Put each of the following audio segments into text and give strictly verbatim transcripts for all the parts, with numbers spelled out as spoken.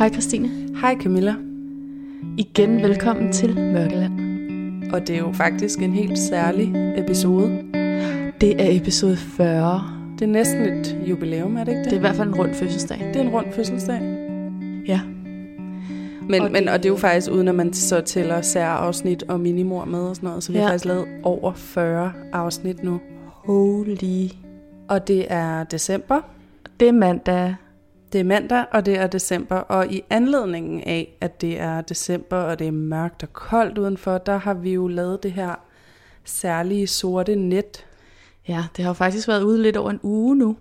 Hej Christine. Hej Camilla. Igen velkommen til Mørkeland. Og det er jo faktisk en helt særlig episode. Det er episode fyrre. Det er næsten et jubilæum, er det ikke det? Det er i hvert fald en rund fødselsdag. Det er en rund fødselsdag. Ja. Men, og, men, det... og det er jo faktisk uden at man så tæller særafsnit og minimor med og sådan noget. Så vi ja. har faktisk lavet over fyrre afsnit nu. Holy. Og det er december. Det er mandag. Det er mandag, og det er december. Og i anledningen af, at det er december, og det er mørkt og koldt udenfor, der har vi jo lavet det her særlige sorte net. Ja, det har jo faktisk været ude lidt over en uge nu.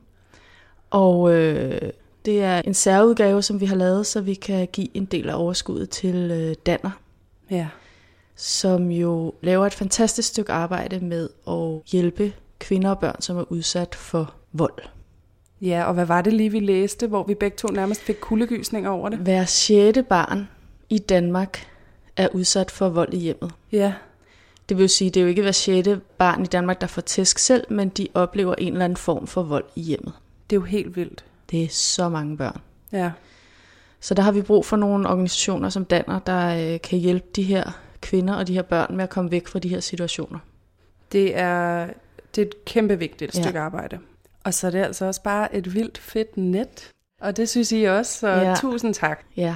Og øh, det er en særudgave, som vi har lavet, så vi kan give en del af overskuddet til øh, Danner. Ja. Som jo laver et fantastisk stykke arbejde med at hjælpe kvinder og børn, som er udsat for vold. Ja, og hvad var det lige, vi læste, hvor vi begge to nærmest fik kuldegysninger over det? Hver sjette barn i Danmark er udsat for vold i hjemmet. Ja. Det vil jo sige, det er jo ikke hver sjette barn i Danmark, der får tæsk selv, men de oplever en eller anden form for vold i hjemmet. Det er jo helt vildt. Det er så mange børn. Ja. Så der har vi brug for nogle organisationer som Danner, der øh, kan hjælpe de her kvinder og de her børn med at komme væk fra de her situationer. Det er, det er et kæmpe vigtigt stykke ja. arbejde. Og så er det altså også bare et vildt fedt net. Og det synes I også, så ja. tusind tak. Ja.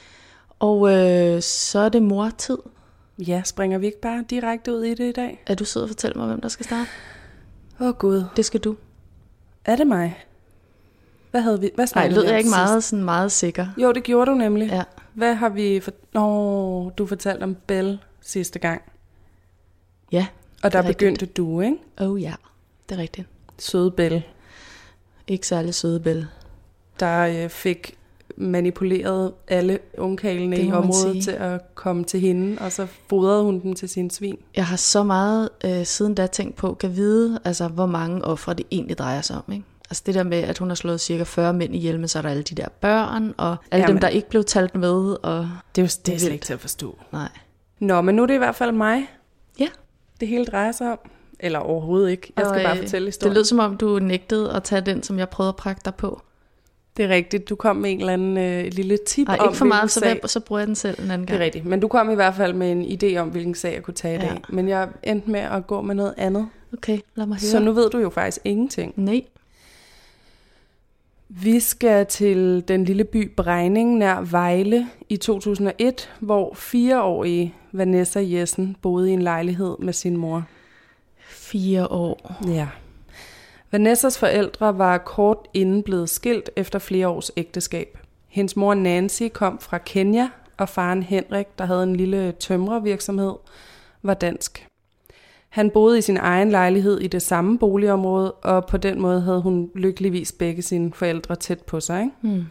Og øh, så er det mortid. Ja, springer vi ikke bare direkte ud i det i dag? Er du sød og fortælle mig, hvem der skal starte? Åh oh, Gud. Det skal du. Er det mig? Hvad havde vi? Hvad Nej, lød jeg ikke meget, sådan meget sikker? Jo, det gjorde du nemlig. Ja. Hvad har vi... For... Nå, du fortalte om Belle sidste gang. Ja. Og der begyndte du, ikke? Oh ja, det er rigtigt. Søde Belle. Ikke særlig søde Belle. Der øh, fik manipuleret alle ungkarlene i området til at komme til hende, og så fodrede hun dem til sin svin. Jeg har så meget øh, siden da tænkt på, kan vide, altså, hvor mange ofre det egentlig drejer sig om, ikke? Altså det der med, at hun har slået cirka fyrre mænd ihjel, men så er der alle de der børn, og alle Jamen, dem, der ikke blev talt med. Og det er jo det er slet ikke til at forstå. Nej. Nå, men nu er det i hvert fald mig. Ja. Det hele drejer sig om. Eller overhovedet ikke. Jeg skal og, bare fortælle historien. Det lød som om, du nægtede at tage den, som jeg prøvede at prakke dig på. Det er rigtigt. Du kom med en eller anden øh, lille tip Ej, om, ikke for meget, så, jeg, så bruger jeg den selv en anden gang. Det er rigtigt. Men du kom i hvert fald med en idé om, hvilken sag jeg kunne tage i dag. Ja. Men jeg endte med at gå med noget andet. Okay, lad mig høre. Så nu ved du jo faktisk ingenting. Nej. Vi skal til den lille by Brejning nær Vejle i to tusind og et, hvor fireårige Vanessa Jessen boede i en lejlighed med sin mor. Fire år. Ja. Vanessas forældre var kort inden blevet skilt efter flere års ægteskab. Hendes mor Nancy kom fra Kenya, og faren Henrik, der havde en lille tømrervirksomhed, var dansk. Han boede i sin egen lejlighed i det samme boligområde, og på den måde havde hun lykkeligvis begge sine forældre tæt på sig. Ikke? Mm.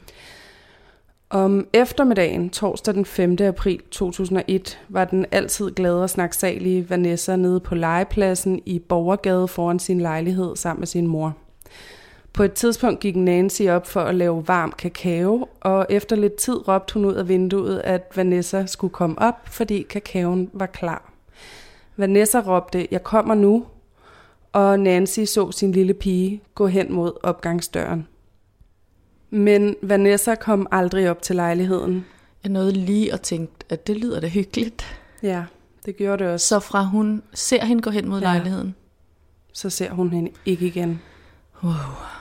Om eftermiddagen, torsdag den femte april to tusind og et, var den altid glade og snaksalige Vanessa nede på legepladsen i Borgergade foran sin lejlighed sammen med sin mor. På et tidspunkt gik Nancy op for at lave varm kakao, og efter lidt tid råbte hun ud af vinduet, at Vanessa skulle komme op, fordi kakaoen var klar. Vanessa råbte, jeg kommer nu, og Nancy så sin lille pige gå hen mod opgangsdøren. Men Vanessa kom aldrig op til lejligheden. Jeg nåede lige at tænke, at det lyder da hyggeligt. Ja, det gjorde det også. Så fra hun ser hende gå hen mod ja. lejligheden. Så ser hun hende ikke igen. Wow.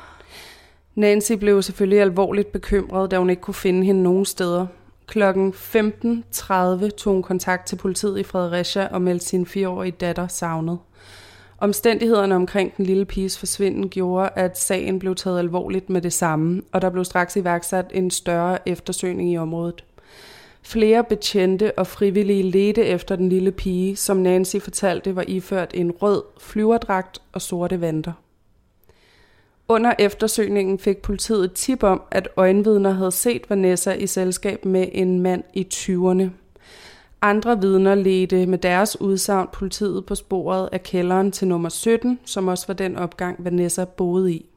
Nancy blev selvfølgelig alvorligt bekymret, da hun ikke kunne finde hende nogen steder. Klokken femten tredive tog hun kontakt til politiet i Fredericia og meldte sin fireårige datter savnet. Omstændighederne omkring den lille piges forsvinden gjorde, at sagen blev taget alvorligt med det samme, og der blev straks iværksat en større eftersøgning i området. Flere betjente og frivillige ledte efter den lille pige, som Nancy fortalte var iført en rød flyverdragt og sorte vanter. Under eftersøgningen fik politiet et tip om, at øjenvidner havde set Vanessa i selskab med en mand i tyverne. Andre vidner ledte med deres udsagn politiet på sporet af kælderen til nummer sytten, som også var den opgang, Vanessa boede i.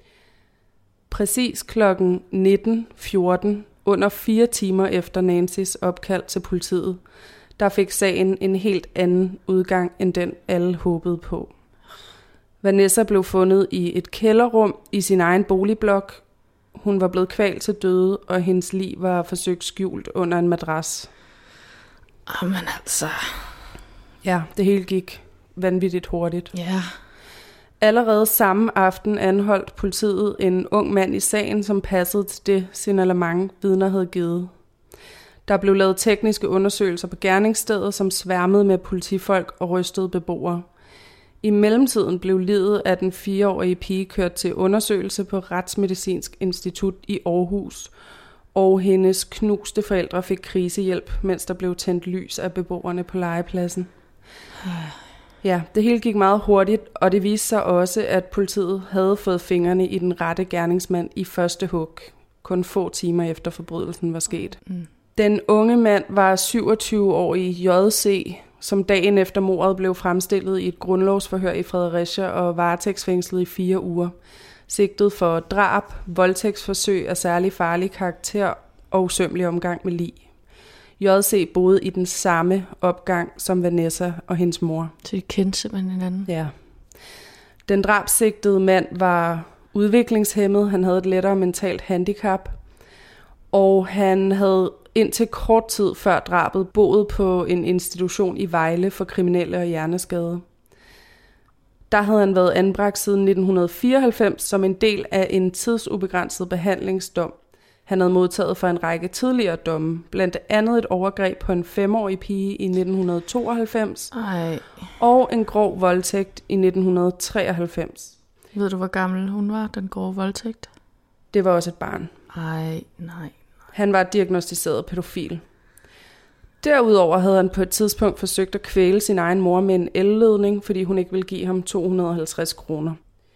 Præcis klokken nitten fjorten, under fire timer efter Nancys opkald til politiet, der fik sagen en helt anden udgang, end den alle håbede på. Vanessa blev fundet i et kælderrum i sin egen boligblok. Hun var blevet kvalt til døde, og hendes lig var forsøgt skjult under en madras. Jamen altså... Ja, det hele gik vanvittigt hurtigt. Ja. Allerede samme aften anholdt politiet en ung mand i sagen, som passede til det signalement, vidner havde givet. Der blev lavet tekniske undersøgelser på gerningsstedet, som sværmede med politifolk og rystede beboere. I mellemtiden blev liget af den fireårige pige kørt til undersøgelse på Retsmedicinsk Institut i Aarhus, og hendes knuste forældre fik krisehjælp, mens der blev tændt lys af beboerne på legepladsen. Ja, det hele gik meget hurtigt, og det viste sig også, at politiet havde fået fingrene i den rette gerningsmand i første hug, kun få timer efter forbrydelsen var sket. Mm. Den unge mand var syvogtyve-årig J C, som dagen efter mordet blev fremstillet i et grundlovsforhør i Fredericia og varetægtsfængslet i fire uger. Sigtet for drab, voldtægtsforsøg af særlig farlig karakter og usømmelig omgang med lig. J C boede i den samme opgang som Vanessa og hendes mor. Så de kendte simpelthen hinanden? Ja. Den drabsigtede mand var udviklingshæmmet, han havde et lettere mentalt handicap, og han havde indtil kort tid før drabet boet på en institution i Vejle for kriminelle og hjerneskadede. Der havde han været anbragt siden nitten fireoghalvfems som en del af en tidsubegrænset behandlingsdom. Han havde modtaget for en række tidligere domme, blandt andet et overgreb på en femårig pige i nitten tooghalvfems Ej. og en grov voldtægt i nitten treoghalvfems. Ved du, hvor gammel hun var, den grove voldtægt? Det var også et barn. Ej, nej. Han var diagnosticeret pædofil. Derudover havde han på et tidspunkt forsøgt at kvæle sin egen mor med en elledning, fordi hun ikke ville give ham to hundrede og halvtreds kroner.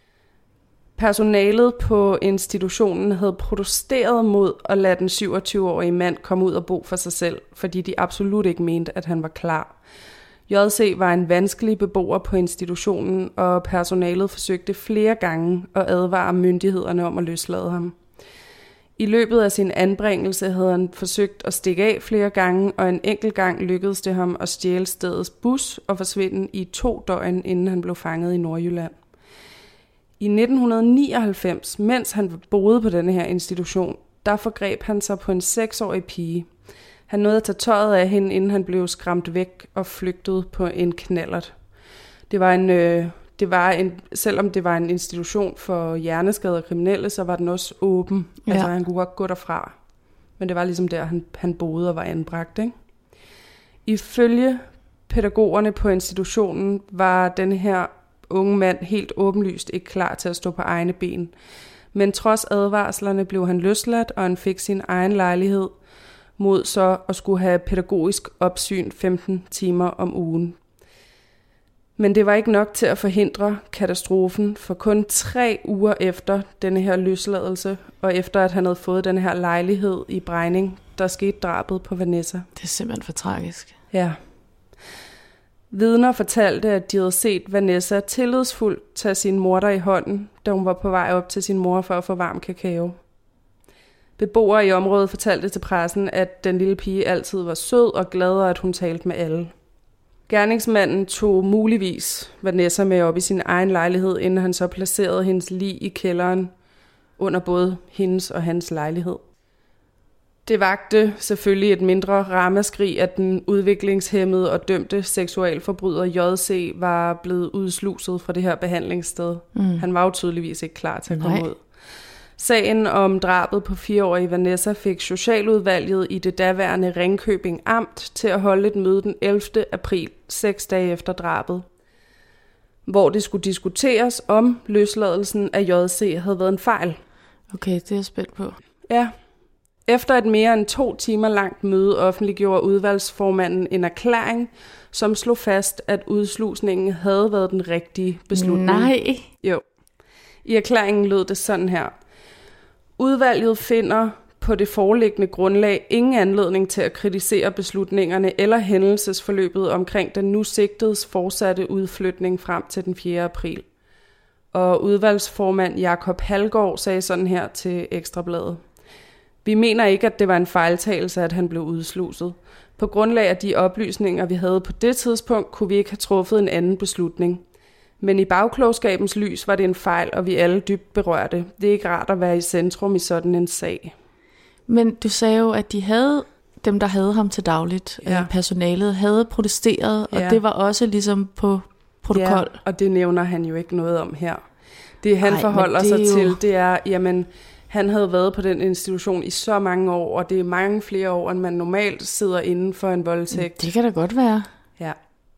Personalet på institutionen havde protesteret mod at lade den syvogtyve-årige mand komme ud og bo for sig selv, fordi de absolut ikke mente, at han var klar. J C var en vanskelig beboer på institutionen, og personalet forsøgte flere gange at advare myndighederne om at løslade ham. I løbet af sin anbringelse havde han forsøgt at stikke af flere gange, og en enkelt gang lykkedes det ham at stjæle stedets bus og forsvinde i to døgn, inden han blev fanget i Nordjylland. I nitten nioghalvfems, mens han boede på denne her institution, der forgreb han sig på en seksårig pige. Han nåede at tage tøjet af hende, inden han blev skræmt væk og flygtede på en knallert. Det var en, øh, det var en, selvom det var en institution for hjerneskadede og kriminelle, så var den også åben. Ja. Altså han kunne godt gå derfra. Men det var ligesom der, han, han boede og var anbragt. Ikke? Ifølge pædagogerne på institutionen var den her unge mand helt åbenlyst ikke klar til at stå på egne ben. Men trods advarslerne blev han løsladt, og han fik sin egen lejlighed mod så at skulle have pædagogisk opsyn femten timer om ugen. Men det var ikke nok til at forhindre katastrofen, for kun tre uger efter denne her løsladelse, og efter at han havde fået denne her lejlighed i Brejning, der skete drabet på Vanessa. Det er simpelthen for tragisk. Ja. Vidner fortalte, at de havde set Vanessa tillidsfuldt tage sin morter i hånden, da hun var på vej op til sin mor for at få varm kakao. Beboere i området fortalte til pressen, at den lille pige altid var sød og glad, og at hun talte med alle. Gerningsmanden tog muligvis Vanessa med op i sin egen lejlighed, inden han så placerede hendes lig i kælderen under både hendes og hans lejlighed. Det vagte selvfølgelig et mindre ramaskrig, at den udviklingshæmmede og dømte seksualforbryder J C var blevet udsluset fra det her behandlingssted. Mm. Han var jo tydeligvis ikke klar til at komme Nej. ud. Sagen om drabet på fireårige Vanessa fik Socialudvalget i det daværende Ringkøbing Amt til at holde et møde den ellevte april, seks dage efter drabet, hvor det skulle diskuteres, om løsladelsen af J C havde været en fejl. Okay, det er jeg spændt på. Ja. Efter et mere end to timer langt møde offentliggjorde udvalgsformanden en erklæring, som slog fast, at udslusningen havde været den rigtige beslutning. Nej. Jo. I erklæringen lød det sådan her. Udvalget finder på det foreliggende grundlag ingen anledning til at kritisere beslutningerne eller hændelsesforløbet omkring den nu sigtedes fortsatte udflytning frem til den fjerde april. Og udvalgsformand Jakob Halgaard sagde sådan her til Ekstrabladet. Vi mener ikke, at det var en fejltagelse, at han blev udsluset. På grundlag af de oplysninger, vi havde på det tidspunkt, kunne vi ikke have truffet en anden beslutning. Men i bagklogskabens lys var det en fejl, og vi alle dybt berørte. Det er ikke rart at være i centrum i sådan en sag. Men du sagde jo, at de havde, dem der havde ham til dagligt, ja. personalet, havde protesteret, og ja. det var også ligesom på protokol. Ja, og det nævner han jo ikke noget om her. Det han Ej, forholder det sig jo... til, det er, jamen, han havde været på den institution i så mange år, og det er mange flere år, end man normalt sidder inden for en voldtægt. Det kan da godt være. Ja.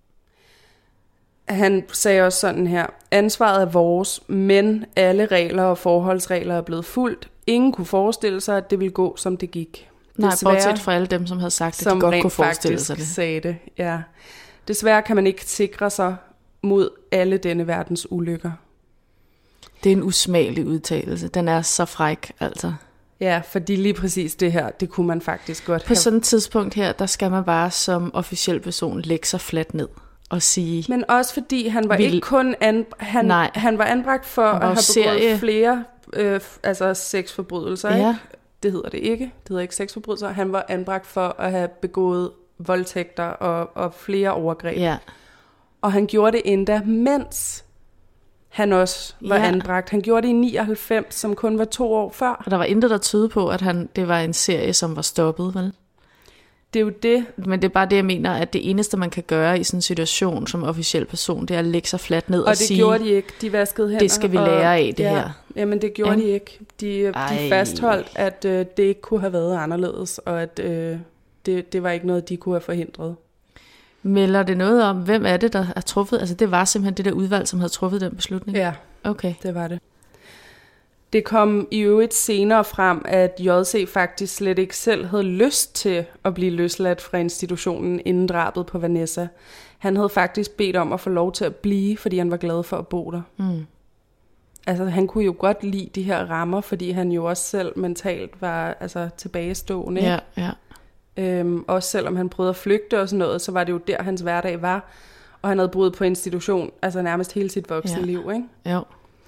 Han sagde også sådan her, ansvaret er vores, men alle regler og forholdsregler er blevet fulgt. Ingen kunne forestille sig, at det ville gå, som det gik. Nej, desværre, bortset fra alle dem, som havde sagt, at de godt kunne forestille sig det. Sagde det. Ja. Desværre kan man ikke sikre sig mod alle denne verdens ulykker. Det er en usmagelig udtalelse. Den er så fræk, altså. Ja, fordi lige præcis det her, det kunne man faktisk godt På have. sådan et tidspunkt her, der skal man bare som officiel person lægge sig fladt ned og sige... Men også fordi han var vil... ikke kun an... han, han, han var anbragt for at have begået serie... flere øh, altså sexforbrydelser. Ja. Ikke? Det hedder det ikke. Det hedder ikke sexforbrydelser. Han var anbragt for at have begået voldtægter og, og flere overgreb. Ja. Og han gjorde det endda, mens han også var ja. anbragt. Han gjorde det i nioghalvfems, som kun var to år før. Og der var intet, der tyder på, at han, det var en serie, som var stoppet, vel? Det er jo det. Men det er bare det, jeg mener, at det eneste, man kan gøre i sådan en situation som officiel person, det er at lægge sig fladt ned og, og sige... Og det gjorde de ikke. De vaskede hænder. Det skal vi lære af, det ja, her. Jamen, det gjorde ja. de ikke. De, de fastholdt, at øh, det ikke kunne have været anderledes, og at øh, det, det var ikke noget, de kunne have forhindret. Melder det noget om, hvem er det, der har truffet? Altså, det var simpelthen det der udvalg, som havde truffet den beslutning? Ja, okay. Det var det. Det kom i øvrigt senere frem, at J C faktisk slet ikke selv havde lyst til at blive løsladt fra institutionen inden drabet på Vanessa. Han havde faktisk bedt om at få lov til at blive, fordi han var glad for at bo der. Mm. Altså, han kunne jo godt lide de her rammer, fordi han jo også selv mentalt var altså, tilbagestående. Ja, ja. Øhm, også selvom han prøvede at flygte og sådan noget, så var det jo der, hans hverdag var. Og han havde boet på institution, altså nærmest hele sit voksne ja. liv, ikke? Jo.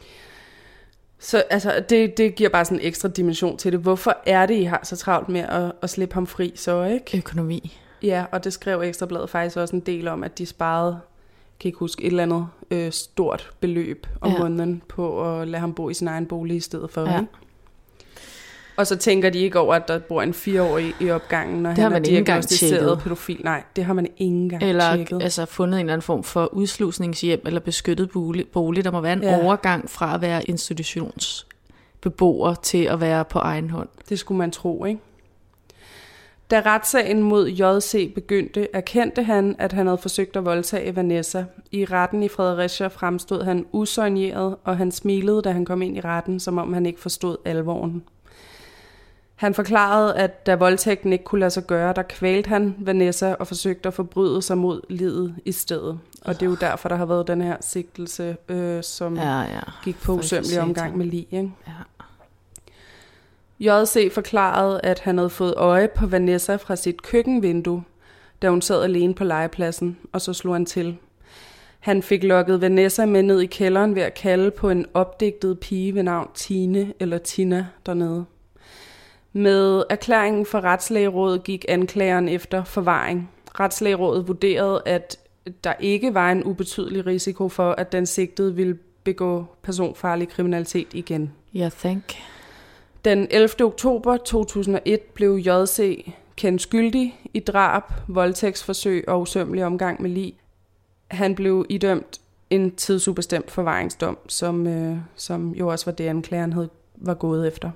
Så altså, det, det giver bare sådan en ekstra dimension til det. Hvorfor er det, I har så travlt med at, at slippe ham fri så, ikke? Økonomi. Ja, og det skrev Ekstra Bladet faktisk også en del om, at de sparede, kan ikke huske, et eller andet øh, stort beløb om ja. måneden på at lade ham bo i sin egen bolig i stedet for, ja. ikke? Og så tænker de ikke over, at der bor en fireårig i opgangen, når det han er diagnosticeret pædofil. Nej, det har man ikke engang eller, tjekket. Eller altså fundet en eller anden form for udslusningshjem eller beskyttet bolig. bolig. Der må være en ja. overgang fra at være institutionsbeboer til at være på egen hånd. Det skulle man tro, ikke? Da retssagen mod J C begyndte, erkendte han, at han havde forsøgt at voldtage Vanessa. I retten i Fredericia fremstod han usøgneret, og han smilede, da han kom ind i retten, som om han ikke forstod alvoren. Han forklarede, at da voldtægten ikke kunne lade sig gøre, der kvalte han Vanessa og forsøgte at forbryde sig mod livet i stedet. Og det er jo derfor, der har været den her sigtelse, øh, som ja, ja. gik på usømmelig omgang med lig. Ikke? Ja. J C forklarede, at han havde fået øje på Vanessa fra sit køkkenvindue, da hun sad alene på legepladsen, og så slog han til. Han fik lokket Vanessa med ned i kælderen ved at kalde på en opdigtet pige ved navn Tine eller Tina dernede. Med erklæringen fra Retslægerådet gik anklageren efter forvaring. Retslægerådet vurderede, at der ikke var en ubetydelig risiko for, at den sigtede ville begå personfarlig kriminalitet igen. Ja, yeah, thank. Den ellevte oktober to tusind og et blev J C kendt skyldig i drab, voldtægtsforsøg og usømmelig omgang med lig. Han blev idømt en tidsubestemt forvaringsdom, som, øh, som jo også var det, anklageren havde, var gået efter.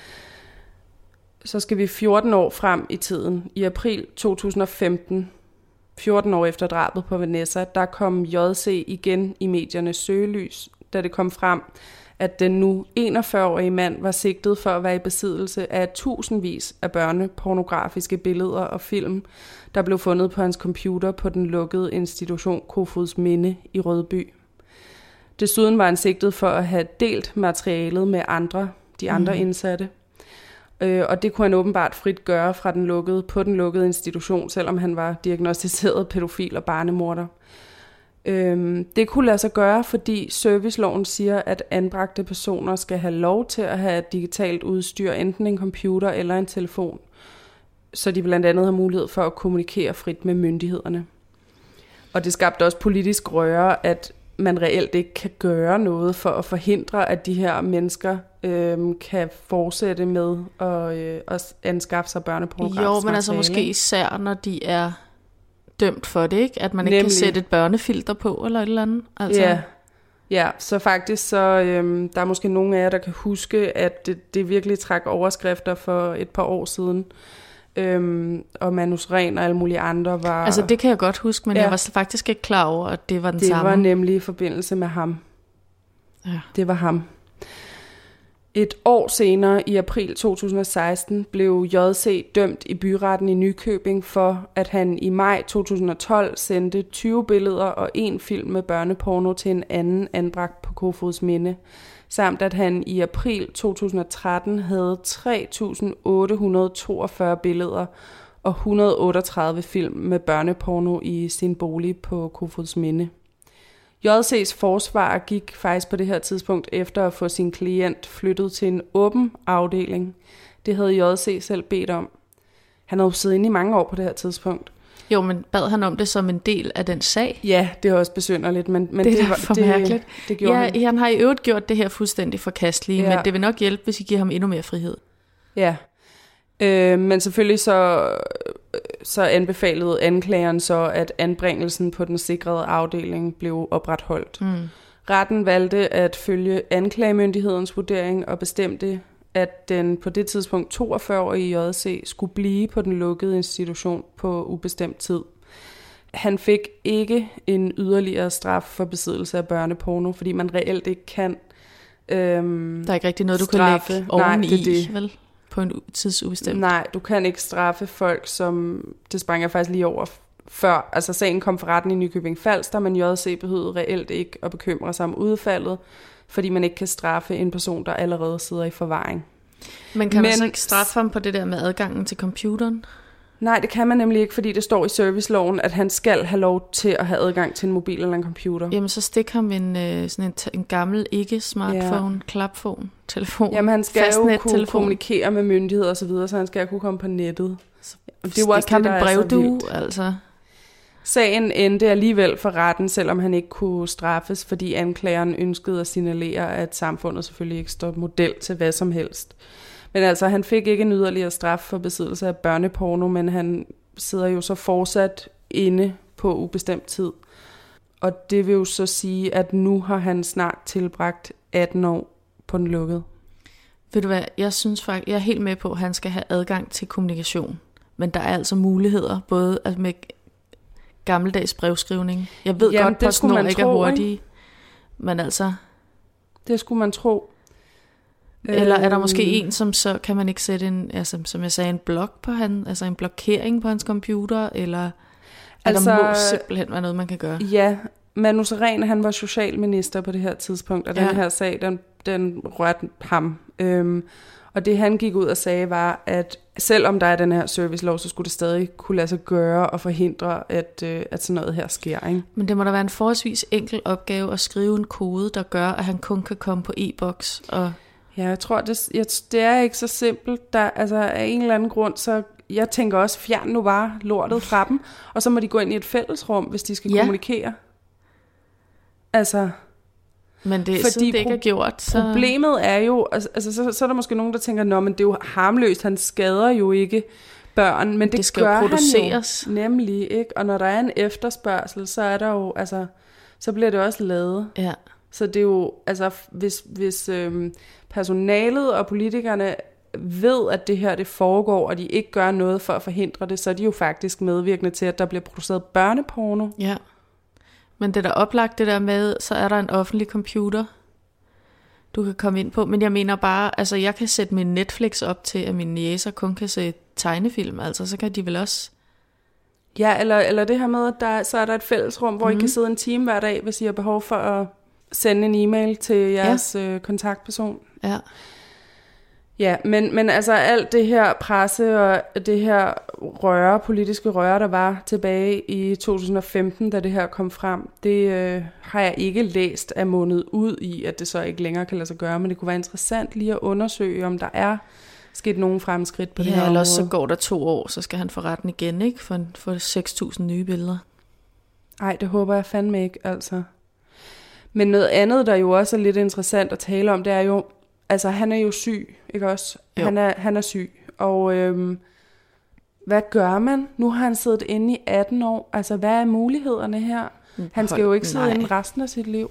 Så skal vi fjorten år frem i tiden. I april to tusind og femten, fjorten år efter drabet på Vanessa, der kom J C igen i mediernes søgelys, da det kom frem, at den nu enogfyrre-årige mand var sigtet for at være i besiddelse af tusindvis af børnepornografiske billeder og film, der blev fundet på hans computer på den lukkede institution Kofoeds Minde i Rødby. Desuden var han sigtet for at have delt materialet med andre, de andre mm. indsatte. Øh, og det kunne han åbenbart frit gøre fra den lukkede, på den lukkede institution, selvom han var diagnosticeret pædofil og barnemorder. Øh, det kunne lade sig gøre, fordi serviceloven siger, at anbragte personer skal have lov til at have digitalt udstyr, enten en computer eller en telefon, så de blandt andet har mulighed for at kommunikere frit med myndighederne. Og det skabte også politisk røre, at man reelt ikke kan gøre noget for at forhindre, at de her mennesker øh, kan fortsætte med at, øh, at anskaffe sig børnepornografisk Jo, men altså materiale. måske især, når de er dømt for det, ikke? At man ikke Nemlig. kan sætte et børnefilter på, eller et eller andet. Altså. Ja. Ja, så faktisk så, øhm, der er måske nogle af jer, der kan huske, at det, det virkelig trak overskrifter for et par år siden. Øhm, og Manus Ren og alle mulige andre var... Altså det kan jeg godt huske, men Ja. jeg var faktisk ikke klar over, at det var den det samme. var nemlig i forbindelse med ham. Ja. Det var ham. Et år senere, i april to tusind og seksten, blev J C dømt i byretten i Nykøbing for, at han i maj to tusind og tolv sendte tyve billeder og en film med børneporno til en anden anbragt på Kofoedsminde, samt at han i april to tusind og tretten havde tre tusind otte hundrede og toogfyrre billeder og et hundrede og otteogtredive film med børneporno i sin bolig på Kofoedsminde. J C's forsvar gik faktisk på det her tidspunkt efter at få sin klient flyttet til en åben afdeling. Det havde J C selv bedt om. Han havde jo siddet inde i mange år på det her tidspunkt. Jo, men bad han om det som en del af den sag? Ja, det er også besynderligt, men, men det, det, er var for det, mærkeligt. det gjorde ja, han. han har i øvrigt gjort det her fuldstændig forkastelige, Ja. men det vil nok hjælpe, hvis I giver ham endnu mere frihed. Ja, øh, men selvfølgelig så, så anbefalede anklageren så, at anbringelsen på den sikrede afdeling blev opretholdt. Mm. Retten valgte at følge anklagemyndighedens vurdering og bestemte, at den på det tidspunkt toogfyrre-årige J C skulle blive på den lukkede institution på ubestemt tid. Han fik ikke en yderligere straf for besiddelse af børneporno, fordi man reelt ikke kan øhm, Der er ikke rigtig noget, du straffe. kan lægge Nej, oveni, det er det. vel? På en tidsubestemt. Nej, du kan ikke straffe folk, som... Det sprang jeg faktisk lige over før. Altså sagen kom for retten i Nykøbing Falster, men J C behøvede reelt ikke at bekymre sig om udfaldet, fordi man ikke kan straffe en person, der allerede sidder i forvaring. Men kan man Men- så ikke straffe ham på det der med adgangen til computeren? Nej, det kan man nemlig ikke, fordi det står i serviceloven, at han skal have lov til at have adgang til en mobil eller en computer. Jamen, så stik ham en, øh, sådan en, t- en gammel ikke-smartphone, ja. klapphone, telefon, Jamen, han skal jo kunne fastnettelefon. kommunikere med myndigheder og så videre, så han skal kunne komme på nettet. Og Det er jo også det, det, der en er så brevdue, vildt. altså. Sagen endte alligevel for retten, selvom han ikke kunne straffes, fordi anklageren ønskede at signalere, at samfundet selvfølgelig ikke står model til hvad som helst. Men altså, han fik ikke en yderligere straf for besiddelse af børneporno, men han sidder jo så fortsat inde på ubestemt tid. Og det vil jo så sige, at nu har han snart tilbragt atten år på den lukkede. Ved du hvad, jeg synes faktisk, jeg er helt med på, at han skal have adgang til kommunikation. Men der er altså muligheder, både altså med gammeldags brevskrivning. Jeg ved Jamen, godt, det at skulle man PostNord ikke er tro, hurtige. Men altså, Det skulle man tro. eller er der Øhm, måske en, som så kan man ikke sætte en, altså, som jeg sagde, en blok på han, altså en blokering på hans computer, eller altså, der må simpelthen være noget, man kan gøre. Ja, Manus Ren, han var socialminister på det her tidspunkt, og ja. den her sag, den, den rørte ham. Øhm, og det han gik ud og sagde var, at selvom der er den her servicelov, så skulle det stadig kunne lade sig gøre og forhindre, at, øh, at sådan noget her sker. Ikke? Men det må da være en forholdsvis enkel opgave at skrive en kode, der gør, at han kun kan komme på e-boks. Og Ja, jeg tror, det, jeg, det er ikke så simpelt. Der, altså, af en eller anden grund, så jeg tænker også, fjern nu bare lortet fra dem, og så må de gå ind i et fællesrum, hvis de skal Ja. kommunikere. Altså... Men det, Fordi siden det ikke pro- er gjort, så... Problemet er jo, altså så, så er der måske nogen, der tænker, nå, men det er jo harmløst, han skader jo ikke børn, men det, Det skal jo gør produceres. han jo nemlig, ikke? Og når der er en efterspørgsel, så er der jo, altså, så bliver det også lavet. Ja. Så det er jo, altså, hvis, hvis øhm, personalet og politikerne ved, at det her det foregår, og de ikke gør noget for at forhindre det, så er de jo faktisk medvirkende til, at der bliver produceret børneporno. Ja. Men det er da oplagt det der med, så er der en offentlig computer, du kan komme ind på. Men jeg mener bare, altså jeg kan sætte min Netflix op til, at mine jæser kun kan se tegnefilm. Altså så kan de vel også... Ja, eller, eller det her med, at der, så er der et fællesrum, hvor Mhm. I kan sidde en time hver dag, hvis I har behov for at sende en e-mail til jeres ja. øh, kontaktperson. Ja. Ja, men, men altså alt det her presse og det her røre, politiske røre, der var tilbage i to tusind og femten, da det her kom frem, det øh, har jeg ikke læst af mundet ud i, at det så ikke længere kan lade sig gøre, men det kunne være interessant lige at undersøge, om der er sket nogen fremskridt på det her Ja, område. eller så går der to år, så skal han få retten igen, ikke? For, for seks tusind nye billeder. Ej, det håber jeg fandme ikke, altså. Men noget andet, der jo også er lidt interessant at tale om, det er jo, altså han er jo syg, ikke også? Jo. Han er, han er syg, og øhm, hvad gør man? Nu har han siddet inde i atten år, altså hvad er mulighederne her? Han skal jo ikke sidde Nej. inde resten af sit liv.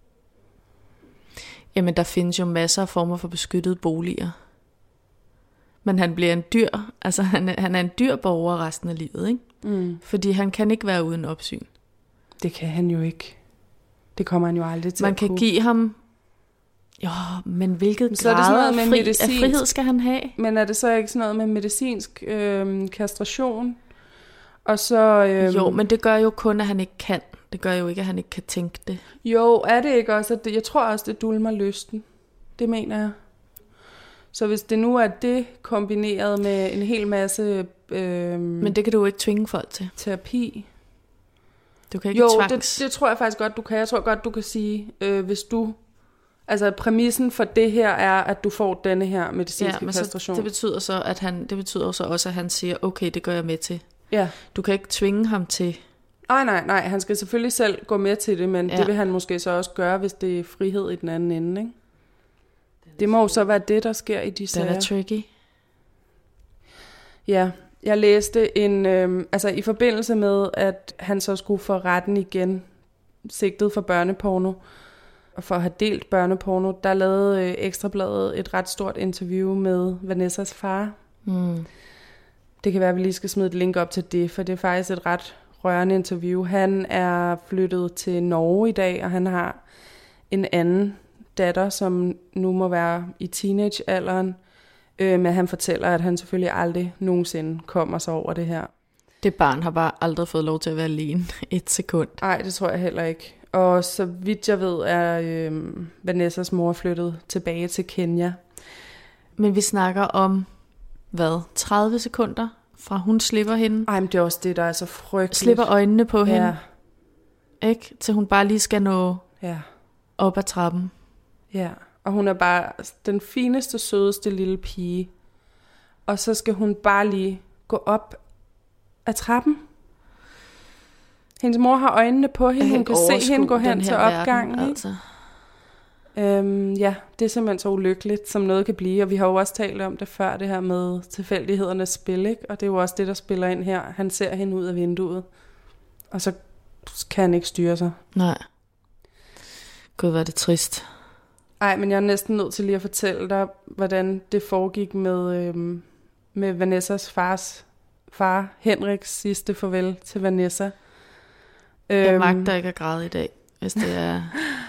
Jamen, der findes jo masser af former for beskyttede boliger. Men han bliver en dyr, altså han er, han er en dyr borger resten af livet, ikke? Mm. Fordi han kan ikke være uden opsyn. Det kan han jo ikke. Det kommer han jo aldrig til Man at kan kunne. give ham... Jo, men hvilket Så er det sådan grad noget af, med fri, af medicinsk- frihed skal han have? Men er det så ikke sådan noget med medicinsk øh, kastration? Og så... Øh, Jo, men det gør jo kun, at han ikke kan. Det gør jo ikke, at han ikke kan tænke det. Jo, er det ikke også? At det, jeg tror også, det dulmer lysten. Det mener jeg. Så hvis det nu er det kombineret med en hel masse øh, Men det kan du jo ikke tvinge folk til. terapi. Du kan ikke Jo, tvangs... det, det tror jeg faktisk godt, du kan. Jeg tror godt, du kan sige, øh, hvis du... Altså præmissen for det her er, at du får denne her medicinske ja, men så, kastration. det betyder så, at han, det betyder så også, at han siger, okay, det gør jeg med til. Ja. Du kan ikke tvinge ham til... Nej, nej, nej. Han skal selvfølgelig selv gå med til det, men Ja. det vil han måske så også gøre, hvis det er frihed i den anden ende, ikke? Det må jo så være det, der sker i de Den sager. er tricky. Ja, jeg læste en... Øh, altså i forbindelse med, at han så skulle få retten igen, sigtet for børneporno, og for at have delt børneporno, der lavede øh, Ekstrabladet et ret stort interview med Vanessas far. Mm. Det kan være, at vi lige skal smide et link op til det, for det er faktisk et ret rørende interview. Han er flyttet til Norge i dag, og han har en anden datter, som nu må være i teenagealderen. Øh, men han fortæller, at han selvfølgelig aldrig nogensinde kommer sig over det her. Det barn har bare aldrig fået lov til at være alene et sekund. Nej, det tror jeg heller ikke. Og så vidt jeg ved, er øh, Vanessas mor flyttet tilbage til Kenya. Men vi snakker om, hvad, tredive sekunder fra hun slipper hende? Ej, men det er også det, der er så frygteligt. Slipper øjnene på ja. hende, ikke? Til hun bare lige skal nå Ja. op ad trappen. Ja, og hun er bare den fineste, sødeste lille pige. Og så skal hun bare lige gå op ad trappen. Hendes mor har øjnene på hende. Hun kan se hende gå hen til opgangen. Verden, altså. Øhm, ja, det er simpelthen så ulykkeligt, som noget kan blive. Og vi har jo også talt om det før, det her med tilfældighedernes spil, ikke? Og det er jo også det, der spiller ind her. Han ser hende ud af vinduet, og så kan han ikke styre sig. Nej. Gud, var det trist. Ej, men jeg er næsten nødt til lige at fortælle dig, hvordan det foregik med, øhm, med Vanessas fars far, Henriks sidste farvel til Vanessa. Jeg Øhm, magter ikke at græde i dag, hvis det er...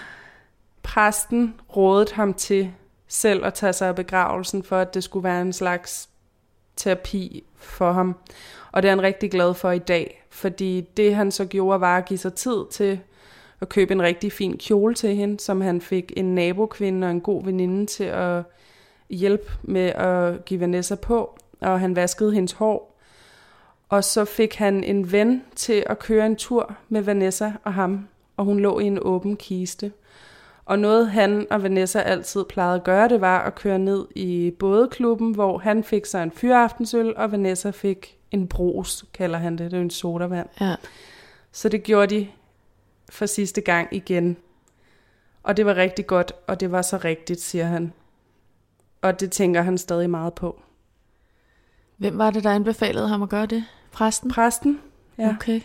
Præsten rådede ham til selv at tage sig af begravelsen, for at det skulle være en slags terapi for ham. Og det er han rigtig glad for i dag, fordi det han så gjorde, var at give sig tid til at købe en rigtig fin kjole til hende, som han fik en nabokvinde og en god veninde til at hjælpe med at give Vanessa på, og han vaskede hendes hår. Og så fik han en ven til at køre en tur med Vanessa og ham, og hun lå i en åben kiste. Og noget han og Vanessa altid plejede at gøre, det var at køre ned i bådeklubben, hvor han fik sig en fyraftensøl, og Vanessa fik en brus, kalder han det. Det er en sodavand. Ja. Så det gjorde de for sidste gang igen. Og det var rigtig godt, og det var så rigtigt, siger han. Og det tænker han stadig meget på. Hvem var det, der anbefalede ham at gøre det? Præsten? Præsten, ja. Okay.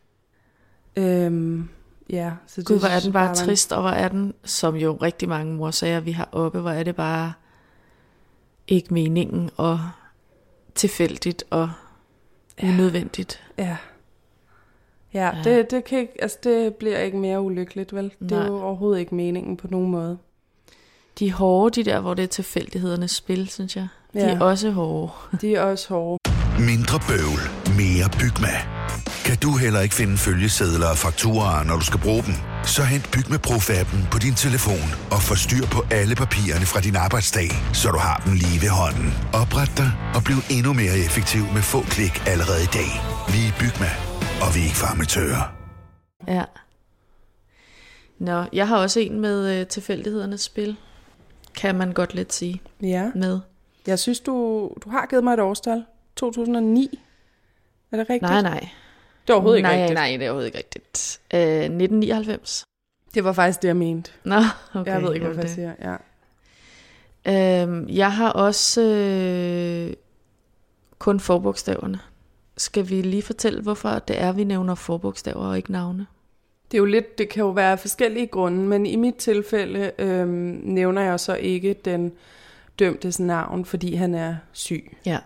Øhm, ja så det Gud, hvor er den bare var en- trist, og hvor er den, som jo rigtig mange morsager, vi har oppe, hvor er det bare ikke meningen, og tilfældigt, og unødvendigt. Ja. Ja, Ja. det, det, kan ikke, altså det bliver ikke mere ulykkeligt, vel? Det er Nej. jo overhovedet ikke meningen på nogen måde. De er hårde, de der, hvor det er tilfældighedernes spil, synes jeg. De Ja. er også hårde. De er også hårde. Mindre bøvl, mere Bygma. Kan du heller ikke finde følgesedler og fakturaer, når du skal bruge dem? Så hent Bygma Pro-appen på din telefon og få styr på alle papirerne fra din arbejdsdag, så du har dem lige ved hånden. Opret dig og bliv endnu mere effektiv med få klik allerede i dag. Vi er Bygma, og vi er ikke farmatører. Ja. Nå, jeg har også en med øh, tilfældighedernes spil, kan man godt lidt sige, Ja. med. Jeg synes, du, du har givet mig et årstal. to tusind og ni. Er det rigtigt? Nej, nej. Det er overhovedet ikke nej, rigtigt. Nej, det er overhovedet ikke rigtigt. Øh, nitten nioghalvfems. Det var faktisk det, jeg mente. Nå, okay. Jeg ved ikke, hvad jeg siger. Ja. Øhm, jeg har også øh, kun forbogstaverne. Skal vi lige fortælle, hvorfor det er, vi nævner forbogstaver og ikke navne? Det er jo lidt, det kan jo være forskellige grunde, men i mit tilfælde øh, nævner jeg så ikke den dømtes navn, fordi han er syg. Ja.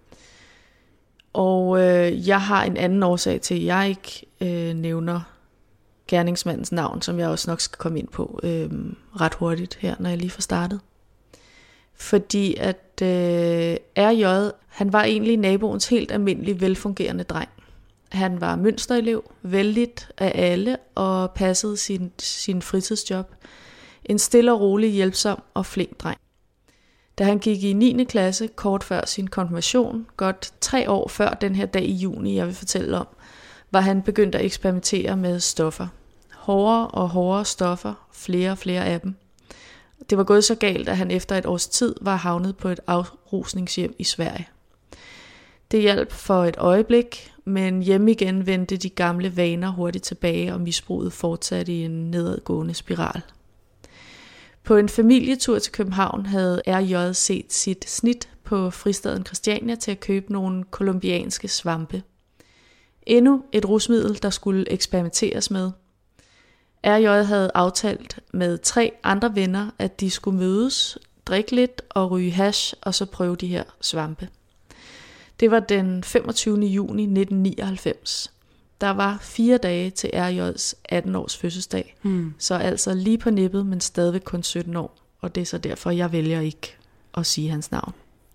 Og øh, jeg har en anden årsag til, at jeg ikke øh, nævner gerningsmandens navn, som jeg også nok skal komme ind på øh, ret hurtigt her, når jeg lige får startet. Fordi at øh, R J, han var egentlig naboens helt almindelig velfungerende dreng. Han var mønsterelev, vældigt af alle og passede sin, sin fritidsjob. En stille og rolig, hjælpsom og flink dreng. Da han gik i niende klasse, kort før sin konfirmation, godt tre år før den her dag i juni, jeg vil fortælle om, var han begyndt at eksperimentere med stoffer. Hårdere og hårdere stoffer, flere og flere af dem. Det var gået så galt, at han efter et års tid var havnet på et afrusningshjem i Sverige. Det hjalp for et øjeblik, men hjemme igen vendte de gamle vaner hurtigt tilbage, og misbruget fortsatte i en nedadgående spiral. På en familietur til København havde R J set sit snit på fristaden Christiania til at købe nogle kolumbianske svampe. Endnu et rusmiddel, der skulle eksperimenteres med. R J havde aftalt med tre andre venner, at de skulle mødes, drikke lidt og ryge hash, og så prøve de her svampe. Det var den femogtyvende juni nitten nioghalvfems. Der var fire dage til R J's atten års fødselsdag, hmm. så altså lige på nippet, men stadigvæk kun sytten år. Og det er så derfor, jeg vælger ikke at sige hans navn.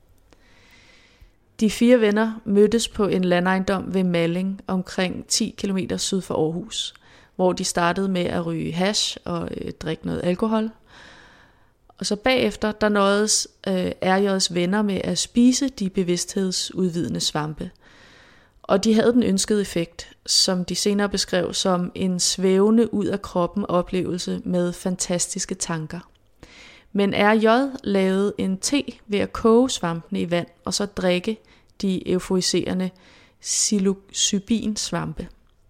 De fire venner mødtes på en landejendom ved Malling, omkring ti kilometer syd for Aarhus, hvor de startede med at ryge hash og øh, drikke noget alkohol. Og så bagefter, der nåedes øh, R J's venner med at spise de bevidsthedsudvidende svampe. Og de havde den ønskede effekt, som de senere beskrev som en svævende ud af kroppen oplevelse med fantastiske tanker. Men R J lavede en te ved at koge svampene i vand, og så drikke de euforiserende psilocybin-svampe.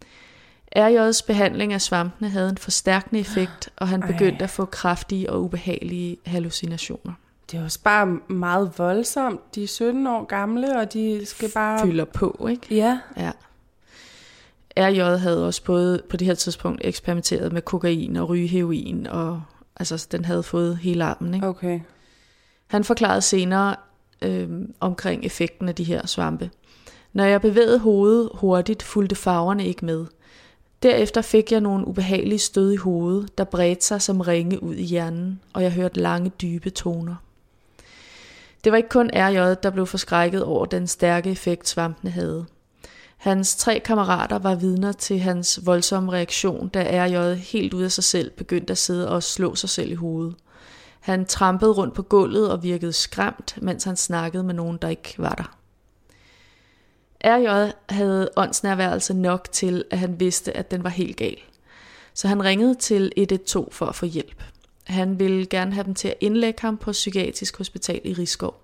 R J's behandling af svampene havde en forstærkende effekt, og han begyndte Ej. at få kraftige og ubehagelige hallucinationer. Det er også bare meget voldsomt. De er sytten år gamle, og de skal bare... Fylder på, ikke? Ja. Ja. R J havde også både på det her tidspunkt eksperimenteret med kokain og rygeheroin, og altså, den havde fået hele armen, ikke? Okay. Han forklarede senere øh, omkring effekten af de her svampe. Når jeg bevægede hovedet hurtigt, fulgte farverne ikke med. Derefter fik jeg nogle ubehagelige stød i hovedet, der bredte sig som ringe ud i hjernen, og jeg hørte lange, dybe toner. Det var ikke kun R J, der blev forskrækket over den stærke effekt, svampene havde. Hans tre kammerater var vidner til hans voldsomme reaktion, da R J helt ud af sig selv begyndte at sidde og slå sig selv i hovedet. Han trampede rundt på gulvet og virkede skræmt, mens han snakkede med nogen, der ikke var der. R J havde åndsnærværelse nok til, at han vidste, at den var helt gal. Så han ringede til et et to for at få hjælp. Han ville gerne have dem til at indlægge ham på Psykiatrisk Hospital i Risskov.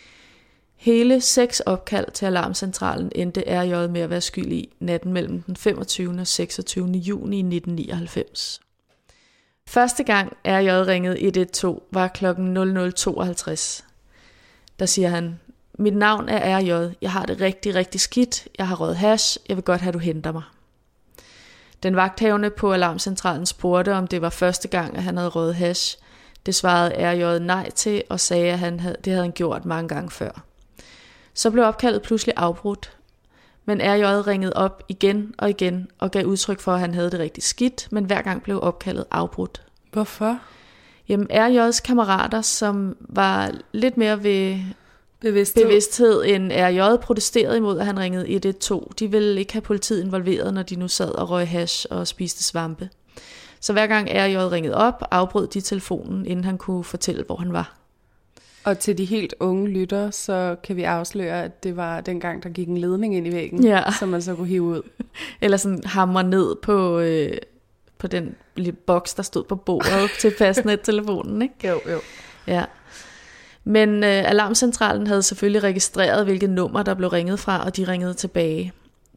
Hele seks opkald til alarmcentralen endte R J med at være skyld i natten mellem den femogtyvende og seksogtyvende juni nitten nioghalvfems. Første gang R J ringede et et to var klokken nul nul tooghalvtreds. Der siger han: mit navn er R J. Jeg har det rigtig, rigtig skidt. Jeg har røget hash. Jeg vil godt have, at du henter mig. Den vagthavende på alarmcentralen spurgte, om det var første gang, at han havde røget hash. Det svarede R J nej til og sagde, at han havde, det havde han gjort mange gange før. Så blev opkaldet pludselig afbrudt. Men R J ringede op igen og igen og gav udtryk for, at han havde det rigtig skidt, men hver gang blev opkaldet afbrudt. Hvorfor? Jamen R J's kammerater, som var lidt mere ved... Bevidsthed. bevidsthed end R J protesterede imod, at han ringede et et to. De ville ikke have politiet involveret, når de nu sad og røg hash og spiste svampe. Så hver gang R J ringede op, afbrød de telefonen, inden han kunne fortælle, hvor han var. Og til de helt unge lytter, så kan vi afsløre, at det var dengang, der gik en ledning ind i væggen, ja. som man så kunne hive ud. Eller sådan hamre ned på, øh, på den lille boks, der stod på bordet til fastnet-telefonen, ikke? Jo, jo. Ja. Men øh, alarmcentralen havde selvfølgelig registreret, hvilket nummer der blev ringet fra, og de ringede tilbage.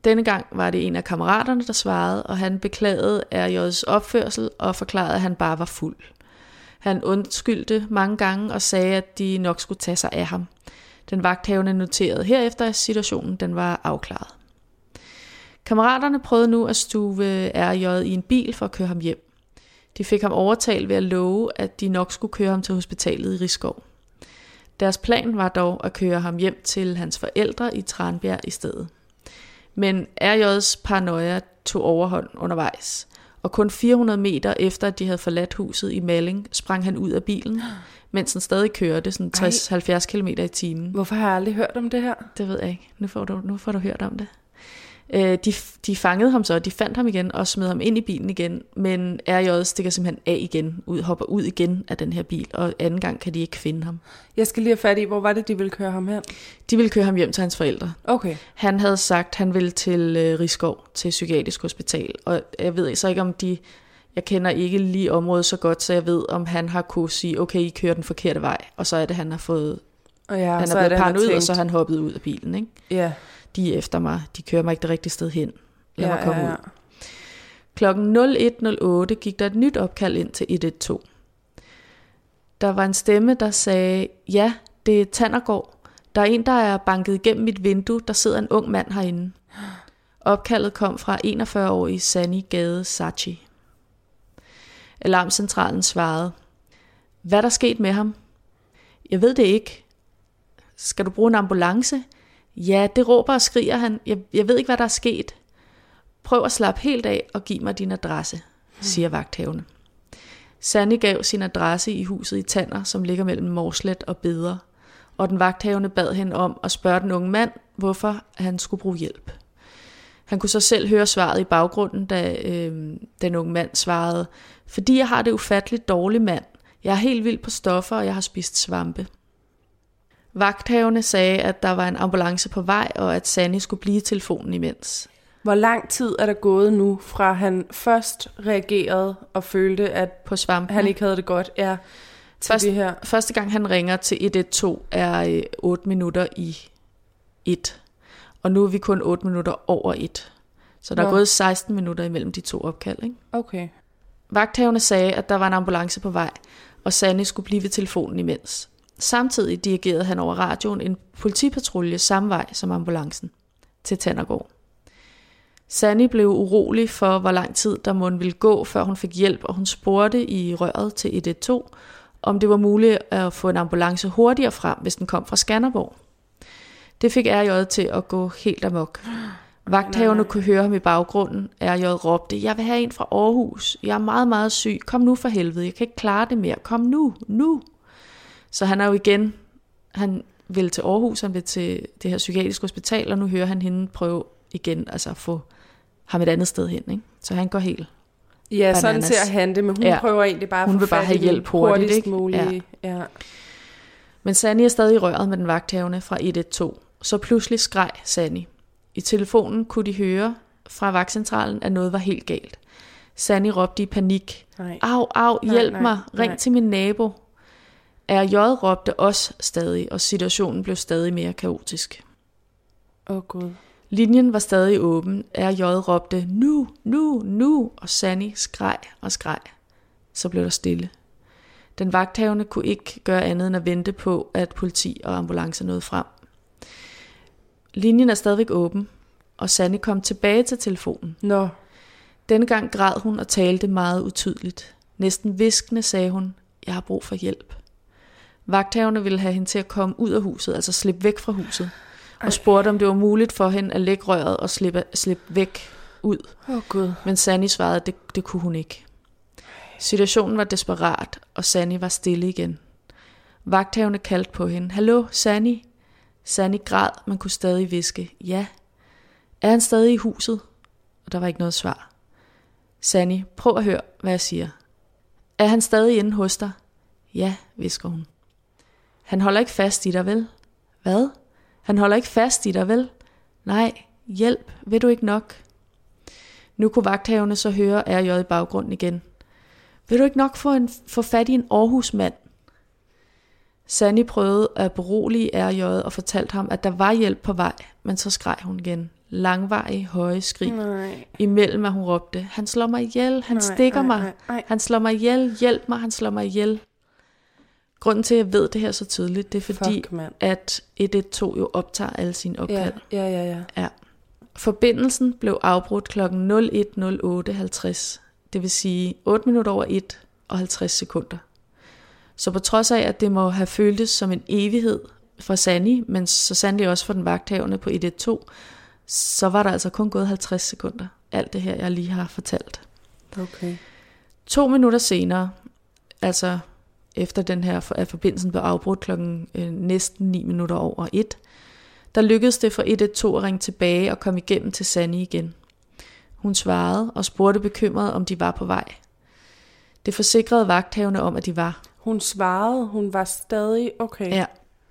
Denne gang var det en af kammeraterne, der svarede, og han beklagede R J's opførsel og forklarede, at han bare var fuld. Han undskyldte mange gange og sagde, at de nok skulle tage sig af ham. Den vagthavende noterede herefter, at situationen den var afklaret. Kammeraterne prøvede nu at stuve R J i en bil for at køre ham hjem. De fik ham overtalt ved at love, at de nok skulle køre ham til hospitalet i Risskov. Deres plan var dog at køre ham hjem til hans forældre i Tranbjerg i stedet. Men R J's paranoia tog overhånd undervejs, og kun fire hundrede meter efter, at de havde forladt huset i Malling, sprang han ud af bilen, mens han stadig kørte sådan tres til halvfjerds kilometer i timen. Hvorfor har jeg aldrig hørt om det her? Det ved jeg ikke. Nu får du, nu får du hørt om det. De, de fangede ham så, de fandt ham igen og smed ham ind i bilen igen, men R J stikker simpelthen af igen, ud, hopper ud igen af den her bil, og anden gang kan de ikke finde ham. Jeg skal lige have fat i, hvor var det, de ville køre ham hen? De ville køre ham hjem til hans forældre. Okay. Han havde sagt, at han ville til øh, Risskov, til psykiatrisk hospital, og jeg ved så ikke om de, jeg kender ikke lige området så godt, så jeg ved om han har kunne sige, okay, I kører den forkerte vej, og så er det, han har fået, og ja, han så er blevet paranoid, tænkt... og så har han hoppet ud af bilen, ikke? Ja. De er efter mig, de kører mig ikke det rigtige sted hen. Lad ja, mig komme ja, ja. ud. Klokken nul et nul otte gik der et nyt opkald ind til et et to. Der var en stemme, der sagde, ja, det er Tandergaard. Der er en, der er banket igennem mit vindue, der sidder en ung mand herinde. Opkaldet kom fra enogfyrre-årige Sani Gade Sachi. Alarmcentralen svarede, hvad er der sket med ham? Jeg ved det ikke. Skal du bruge en ambulance? Ja, det råber og skriger han. Jeg, jeg ved ikke, hvad der er sket. Prøv at slappe helt af og giv mig din adresse, siger vagthavende. Sani gav sin adresse i huset i Tander, som ligger mellem Morslet og Beder, og den vagthavende bad hende om at spørge den unge mand, hvorfor han skulle bruge hjælp. Han kunne så selv høre svaret i baggrunden, da øh, den unge mand svarede, fordi jeg har det ufatteligt dårligt, mand. Jeg er helt vild på stoffer, og jeg har spist svampe. Vagthavende sagde, at der var en ambulance på vej, og at Sani skulle blive i telefonen imens. Hvor lang tid er der gået nu, fra han først reagerede og følte, at på svampen han ikke havde det godt, er til Først, det her? Første gang han ringer til et et to er øh, otte minutter i et, og nu er vi kun otte minutter over et. Så der Nå. er gået seksten minutter imellem de to opkald, ikke? Okay. Vagthavende sagde, at der var en ambulance på vej, og Sani skulle blive ved telefonen imens. Samtidig dirigerede han over radioen en politipatrulje samme vej som ambulancen til Tandergaard. Sani blev urolig for, hvor lang tid der måtte ville gå, før hun fik hjælp, og hun spurgte i røret til et et to, om det var muligt at få en ambulance hurtigere frem, hvis den kom fra Skanderborg. Det fik R J til at gå helt amok. Vagthaverne kunne høre ham i baggrunden. R J råbte, jeg vil have en fra Aarhus. Jeg er meget, meget syg. Kom nu for helvede. Jeg kan ikke klare det mere. Kom nu, nu. Så han er jo igen, han vil til Aarhus, han vil til det her psykiatriske hospital, og nu hører han hende prøve igen, altså at få ham et andet sted hen, ikke? Så han går helt ja, bananas. Sådan ser han det, men hun ja. prøver egentlig bare at hun få vil bare have hjælp hurtigt, ikke? Muligt. Ja. Ja. Men Sani er stadig i røret med den vagthavende fra et et to. Så pludselig skreg Sani. I telefonen kunne de høre fra vagtcentralen, at noget var helt galt. Sani råbte i panik. Nej. Au, au, hjælp nej, nej, mig, ring nej. til min nabo. R J råbte også stadig, og situationen blev stadig mere kaotisk. Åh oh, Gud. Linjen var stadig åben. R J råbte, nu, nu, nu, og Sani skreg og skreg. Så blev der stille. Den vagthavende kunne ikke gøre andet end at vente på, at politi og ambulance nåede frem. Linjen er stadigvæk åben, og Sani kom tilbage til telefonen. Nå. Denne gang græd hun og talte meget utydeligt. Næsten hviskende sagde hun, jeg har brug for hjælp. Vagthaverne ville have hende til at komme ud af huset, altså slippe væk fra huset, Ej. og spurgte, om det var muligt for hende at lægge røret og slippe, slippe væk ud. Åh oh, Gud. Men Sani svarede, at det, det kunne hun ikke. Situationen var desperat, og Sani var stille igen. Vagthaverne kaldte på hende. Hallo, Sani? Sani græd, men kunne stadig hviske. Ja. Er han stadig i huset? Og der var ikke noget svar. Sani, prøv at høre, hvad jeg siger. Er han stadig inde hos dig? Ja, hvisker hun. Han holder ikke fast i dig, vel? Hvad? Han holder ikke fast i dig, vel? Nej, hjælp, vil du ikke nok? Nu kunne vagthaverne så høre R J i baggrunden igen. Vil du ikke nok få, en, få fat i en Aarhus-mand? Sani prøvede at berolige R J og fortalte ham, at der var hjælp på vej, men så skreg hun igen. langvarige, høje skrig, Nej. imellem at hun råbte, han slår mig ihjel, han Nej, stikker nej, mig, nej, nej. han slår mig ihjel, hjælp mig, han slår mig ihjel. Grunden til, at jeg ved det her så tydeligt, det er fordi, Fuck, at et et to jo optager alle sine opkald. Ja, ja, ja, ja. Ja. Forbindelsen blev afbrudt klokken nul et nul otte halvtreds, det vil sige otte minutter over et og halvtreds sekunder. Så på trods af, at det må have føltes som en evighed for Sanni, men så sandelig også for den vagthavende på et et to, så var der altså kun gået halvtreds sekunder. Alt det her, jeg lige har fortalt. Okay. To minutter senere, altså efter den her, at forbindelsen blev afbrudt klokken øh, næsten ni minutter over et, der lykkedes det for et et to at ringe tilbage og komme igennem til Sanni igen. Hun svarede og spurgte bekymret, om de var på vej. Det forsikrede vagthavende om, at de var. Hun svarede, hun var stadig okay. Ja.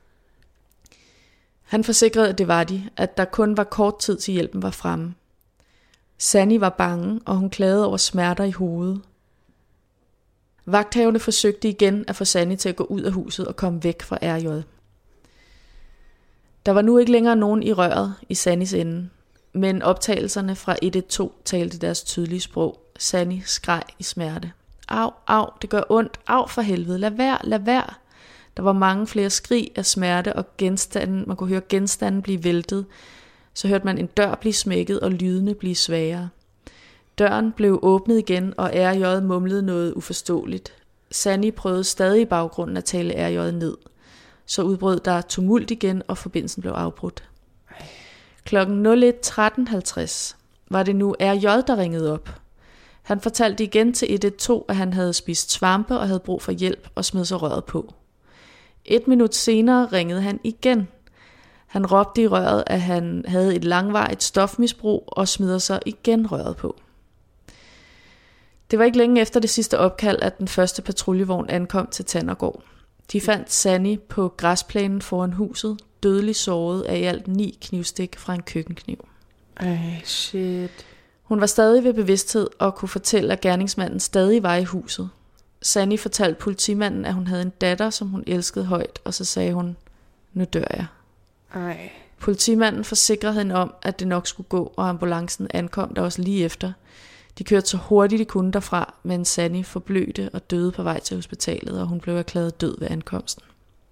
Han forsikrede, at det var de, at der kun var kort tid til hjælpen var fremme. Sanni var bange, og hun klagede over smerter i hovedet. Vagthavende forsøgte igen at få Sanni til at gå ud af huset og komme væk fra R J. Der var nu ikke længere nogen i røret i Sannis ende, men optagelserne fra et et to talte deres tydelige sprog. Sanni skreg i smerte. Au, au, det gør ondt. Au for helvede. Lad være, lad være. Der var mange flere skrig af smerte og genstanden. Man kunne høre genstanden blive væltet. Så hørte man en dør blive smækket og lydene blive svagere. Døren blev åbnet igen, og R J mumlede noget uforståeligt. Sanni prøvede stadig i baggrunden at tale R J ned. Så udbrød der tumult igen, og forbindelsen blev afbrudt. Klokken nul et tretten halvtreds var det nu R J, der ringede op. Han fortalte igen til et et to, at han havde spist svampe og havde brug for hjælp og smed sig røret på. Et minut senere ringede han igen. Han råbte i røret, at han havde et langvarigt stofmisbrug og smider sig igen røret på. Det var ikke længe efter det sidste opkald, at den første patruljevogn ankom til Tandergård. De fandt Sanni på græsplænen foran huset, dødeligt såret af i alt ni knivstik fra en køkkenkniv. Ej, shit. Hun var stadig ved bevidsthed og kunne fortælle, at gerningsmanden stadig var i huset. Sanni fortalte politimanden, at hun havde en datter, som hun elskede højt, og så sagde hun, nu dør jeg. Ej. Politimanden forsikrede hende om, at det nok skulle gå, og ambulancen ankom der også lige efter. De kørte så hurtigt de kunne derfra, men Sanni forblødte og døde på vej til hospitalet, og hun blev erklæret død ved ankomsten.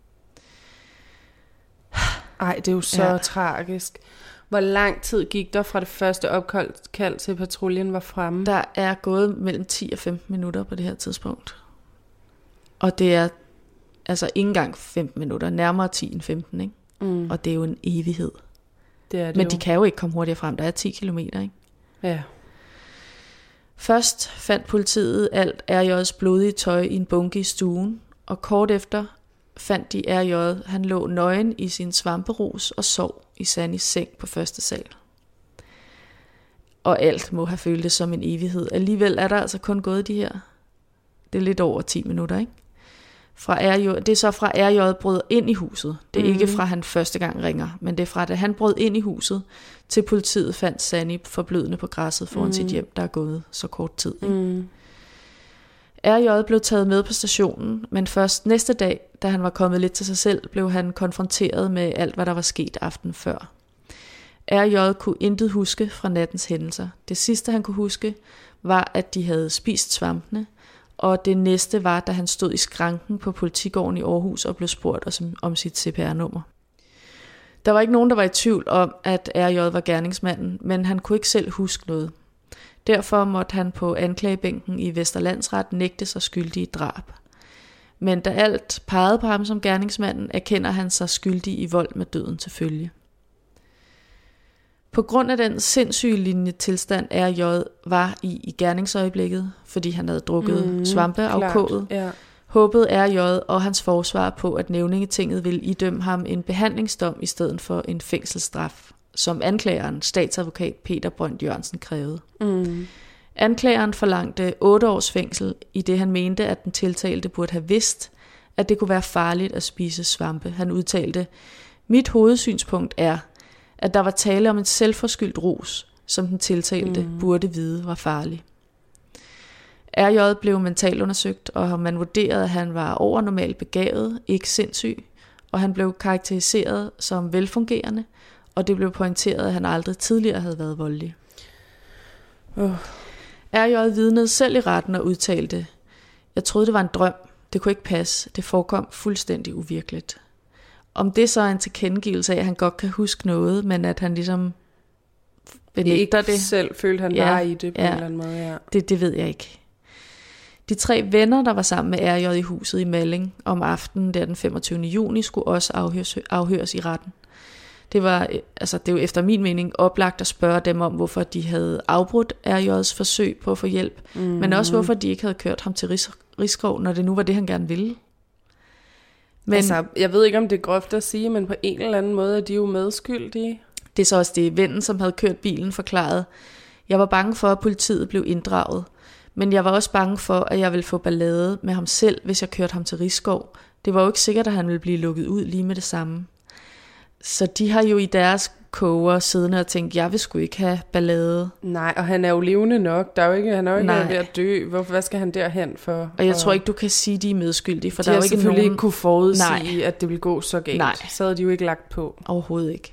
Ej, det er jo så ja. tragisk. Hvor lang tid gik der fra det første opkald til patruljen var fremme? Der er gået mellem ti og femten minutter på det her tidspunkt. Og det er altså ikke engang femten minutter, nærmere ti end femten, ikke? Mm. Og det er jo en evighed. Det er det Men jo. de kan jo ikke komme hurtigere frem, der er ti kilometer, ikke? Ja. Først fandt politiet alt R J's blodige tøj i en bunke i stuen, og kort efter fandt de R J, han lå nøgen i sin svamperus og sov i Sannis seng på første sal. Og alt må have føltes som en evighed. Alligevel er der altså kun gået de her, det er lidt over ti minutter, ikke? Fra R J, det er så fra R J brød ind i huset. Det er mm. ikke fra han første gang ringer, men det er fra da han brød ind i huset, til politiet fandt Sanni forblødende på græsset foran mm. sit hjem, der er gået så kort tid. Ikke? Mm. R J blev taget med på stationen, men først næste dag, da han var kommet lidt til sig selv, blev han konfronteret med alt, hvad der var sket aften før. R J kunne intet huske fra nattens hændelser. Det sidste, han kunne huske, var, at de havde spist svampene, og det næste var, da han stod i skranken på politigården i Aarhus og blev spurgt om sit C P R-nummer. Der var ikke nogen, der var i tvivl om, at R J var gerningsmanden, men han kunne ikke selv huske noget. Derfor måtte han på anklagebænken i Vesterlandsret nægte sig skyldig i drab. Men da alt pegede på ham som gerningsmanden, erkender han sig skyldig i vold med døden til følge. På grund af den sindssyge lignende tilstand R J var i i gerningsøjeblikket, fordi han havde drukket mm, svampeafkoget, ja. håbede R J og hans forsvar på, at nævningetinget ville idømme ham en behandlingsdom i stedet for en fængselsstraf, som anklageren, statsadvokat Peter Brønd Jørgensen, krævede. Mm. Anklageren forlangte otte års fængsel, i det han mente, at den tiltalte burde have vidst, at det kunne være farligt at spise svampe. Han udtalte, mit hovedsynspunkt er, at der var tale om en selvforskyldt rus, som den tiltalte mm. burde vide var farlig. R J blev mentalundersøgt, og man vurderede, at han var overnormalt begavet, ikke sindssyg, og han blev karakteriseret som velfungerende og det blev pointeret, at han aldrig tidligere havde været voldelig. Uh. R J vidnede selv i retten og udtalte, jeg troede, det var en drøm. Det kunne ikke passe. Det forekom fuldstændig uvirkeligt. Om det så er en tilkendegivelse af, at han godt kan huske noget, men at han ligesom benægter det. Selv følte han ja, bare i det på ja, en eller anden måde. Ja. Det, det ved jeg ikke. De tre venner, der var sammen med R J i huset i Malling om aftenen der den femogtyvende juni, skulle også afhøres, afhøres i retten. Det var, altså det er jo efter min mening oplagt at spørge dem om, hvorfor de havde afbrudt R J's forsøg på at få hjælp, mm. men også hvorfor de ikke havde kørt ham til Ris- Risskov, når det nu var det, han gerne ville. Men altså, jeg ved ikke, om det er groft at sige, men på en eller anden måde er de jo medskyldige. Det er så også det, vennen, som havde kørt bilen, forklarede. Jeg var bange for, at politiet blev inddraget, men jeg var også bange for, at jeg ville få ballade med ham selv, hvis jeg kørte ham til Risskov. Det var jo ikke sikkert, at han ville blive lukket ud lige med det samme. Så de har jo i deres koger siddende og tænkt, jeg vil sgu ikke have ballade. Nej, og han er jo levende nok. Der er jo ikke, han er jo ikke ved at dø. Hvorfor, hvad skal han derhen for? Og jeg og... tror ikke, du kan sige, de er medskyldige. For de der er jo ikke selvfølgelig nogen... ikke kunne forudsige, Nej. at det ville gå så galt. Nej. Så havde de jo ikke lagt på. Overhovedet ikke.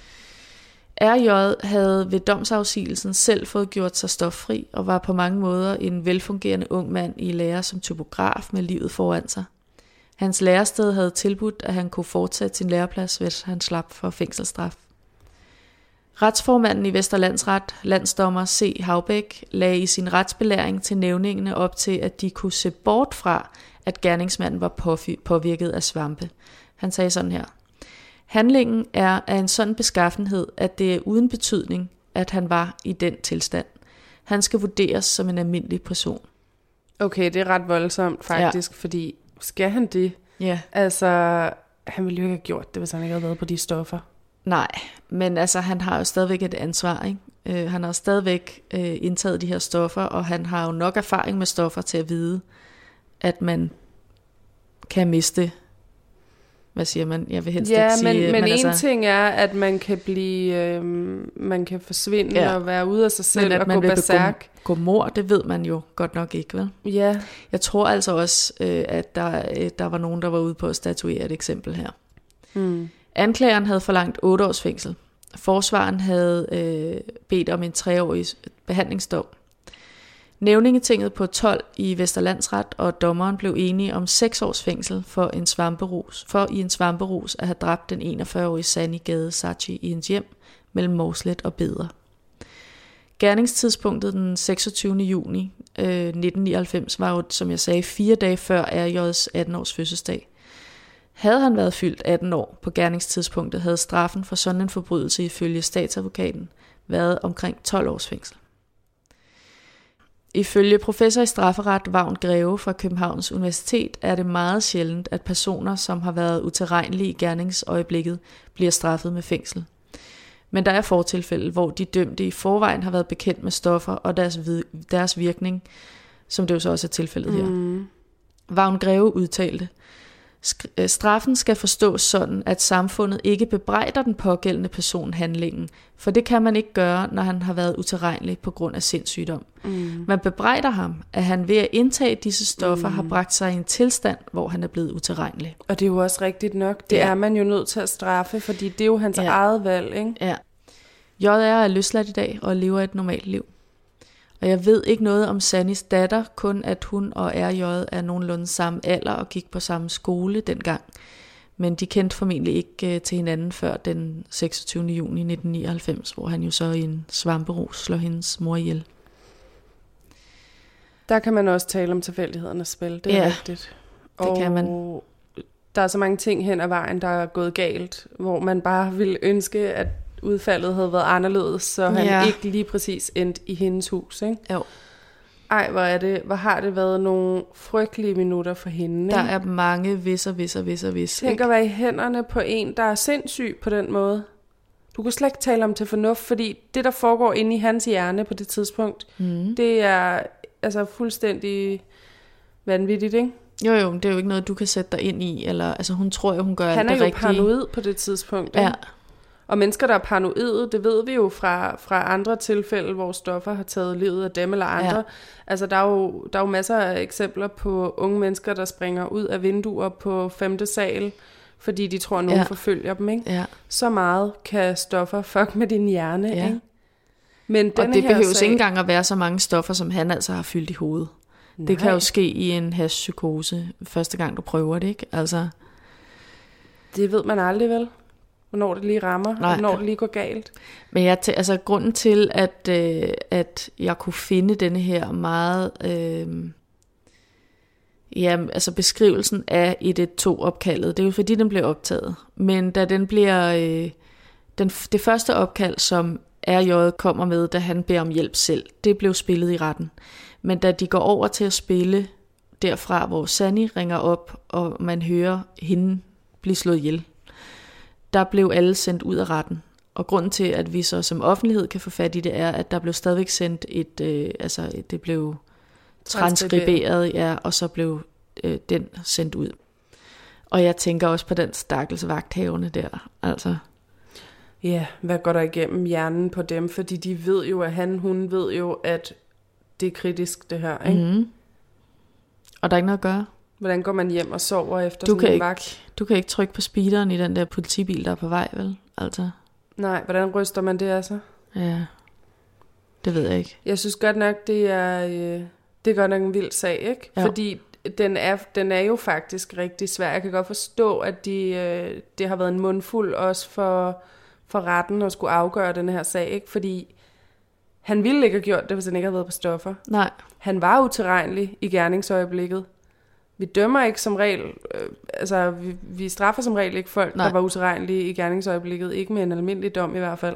R J havde ved domsafsigelsen selv fået gjort sig stoffri, og var på mange måder en velfungerende ung mand i lære som typograf med livet foran sig. Hans lærested havde tilbudt, at han kunne fortsætte sin læreplads, hvis han slap for fængselsstraf. Retsformanden i Vesterlandsret, landsdommer C. Haubæk, lagde i sin retsbelæring til nævningene op til, at de kunne se bort fra, at gerningsmanden var påvirket af svampe. Han sagde sådan her. Handlingen er af en sådan beskaffenhed, at det er uden betydning, at han var i den tilstand. Han skal vurderes som en almindelig person. Okay, det er ret voldsomt faktisk, ja. Fordi skal han det? Ja. Altså, han ville jo ikke have gjort det, hvis han ikke havde været på de stoffer. Nej, men altså, han har jo stadigvæk et ansvar, ikke? Øh, han har stadigvæk øh, indtaget de her stoffer, og han har jo nok erfaring med stoffer til at vide, at man kan miste, hvad siger man? Jeg vil helst ja, ikke sige... men, men en altså, ting er, at man kan blive, øh, man kan forsvinde ja. og være ude af sig selv men og gå berserk. Gå mord, det ved man jo godt nok ikke, vel? Ja. Jeg tror altså også, øh, at der, øh, der var nogen, der var ude på at statuere et eksempel her. Hmm. Anklageren havde forlangt otte års fængsel. Forsvaren havde øh, bedt om en treårig behandlingsdom. Nævningetinget på tolv i Vesterlandsret og dommeren blev enige om seks års fængsel for, en svamperus, for i en svamperus at have dræbt den enogfyrre-årige Sani Gade Sachi i hendes hjem mellem Morslet og Beder. Gerningstidspunktet den seksogtyvende juni øh, nitten nioghalvfems var jo, som jeg sagde, fire dage før R J's atten-års fødselsdag. Havde han været fyldt atten år på gerningstidspunktet, havde straffen for sådan en forbrydelse ifølge statsadvokaten været omkring tolv års fængsel. Ifølge professor i strafferet Vagn Greve fra Københavns Universitet er det meget sjældent, at personer, som har været utilregnelige i gerningsøjeblikket, bliver straffet med fængsel. Men der er fortilfælde, hvor de dømte i forvejen har været bekendt med stoffer og deres, deres virkning, som det jo så også er tilfældet her. Mm. Vagn Greve udtalte, straffen skal forstås sådan, at samfundet ikke bebrejder den pågældende person handlingen, for det kan man ikke gøre, når han har været utilregnelig på grund af sindssygdom. Mm. Man bebrejder ham, at han ved at indtage disse stoffer mm. har bragt sig i en tilstand, hvor han er blevet utilregnelig. Og det er jo også rigtigt nok. Det ja. er man jo nødt til at straffe, fordi det er jo hans ja. eget valg, ikke? Ja. J er løsladt i dag og lever et normalt liv. Og jeg ved ikke noget om Sanis datter, kun at hun og R J er nogenlunde samme alder og gik på samme skole dengang. Men de kendte formentlig ikke uh, til hinanden før den seksogtyvende juni nitten nioghalvfems, hvor han jo så i en svamperus slår hendes mor ihjel. Der kan man også tale om tilfældighedernes spil, det er ja, rigtigt. det og kan man. Der er så mange ting hen ad vejen, der er gået galt, hvor man bare ville ønske, at udfaldet havde været anderledes, så han ja. ikke lige præcis endte i hendes hus, ikke? Jo. Ej, hvor er det, hvor har det været nogle frygtelige minutter for hende, Der ikke? er mange vis og vis og vis og vis. Tænk at være i hænderne på en, der er sindssyg på den måde. Du kan slet ikke tale om til fornuft, fordi det, der foregår inde i hans hjerne på det tidspunkt, mm. det er altså fuldstændig vanvittigt, ikke? Jo jo, det er jo ikke noget, du kan sætte dig ind i, eller altså hun tror jo, hun gør han alt det rigtige. Han er jo paranoid på det tidspunkt, ikke? Ja. Og mennesker, der er paranoide, det ved vi jo fra, fra andre tilfælde, hvor stoffer har taget livet af dem eller andre. Ja. Altså, der er, jo, der er jo masser af eksempler på unge mennesker, der springer ud af vinduer på femte sal, fordi de tror, at nogen Ja. forfølger dem, ikke? Ja. Så meget kan stoffer fuck med din hjerne, Ja. ikke? Men Og denne det her behøves sag, ikke engang at være så mange stoffer, som han altså har fyldt i hovedet. Nej. Det kan jo ske i en hashpsykose, første gang du prøver det, ikke? Altså, Det ved man aldrig, vel? Hvornår det lige rammer, Nej. og hvornår det lige går galt. men jeg tæ- altså, grunden til, at, øh, at jeg kunne finde denne her meget... Øh, ja, altså beskrivelsen af et et to-opkaldet, det er jo fordi, den blev optaget. Men da den bliver... Øh, den, det første opkald, som R J kommer med, da han beder om hjælp selv, det blev spillet i retten. Men da de går over til at spille derfra, hvor Sanni ringer op, og man hører hende blive slået ihjel, der blev alle sendt ud af retten. Og grunden til, at vi så som offentlighed kan få fat i det, er, at der blev stadigvæk sendt et, øh, altså det blev transkriberet, ja, og så blev øh, den sendt ud. Og jeg tænker også på den stakkels vagthavende der, altså. Ja, hvad går der igennem hjernen på dem? Fordi de ved jo, at han, hun ved jo, at det er kritisk, det her, ikke? Mm. Og der er ikke noget at gøre. Hvordan går man hjem og sover efter Du sådan kan, en ikke, vagt? du kan ikke trykke på speederen i den der politibil, der er på vej, vel? Altså, Nej, hvordan ryster man det altså? ja, det ved jeg ikke. Jeg synes godt nok, det er, øh, det er godt nok en vild sag, ikke? Ja. Fordi den er, den er jo faktisk rigtig svær. Jeg kan godt forstå, at de, øh, det har været en mundfuld også for, for retten at skulle afgøre den her sag, ikke? Fordi han ville ikke have gjort det, hvis han ikke havde været på stoffer. Nej, Han var utilregnelig i gerningsøjeblikket. Vi dømmer ikke som regel, øh, altså vi, vi straffer som regel ikke folk, Nej. der var utilregnelige i gerningsøjeblikket. Ikke med en almindelig dom i hvert fald.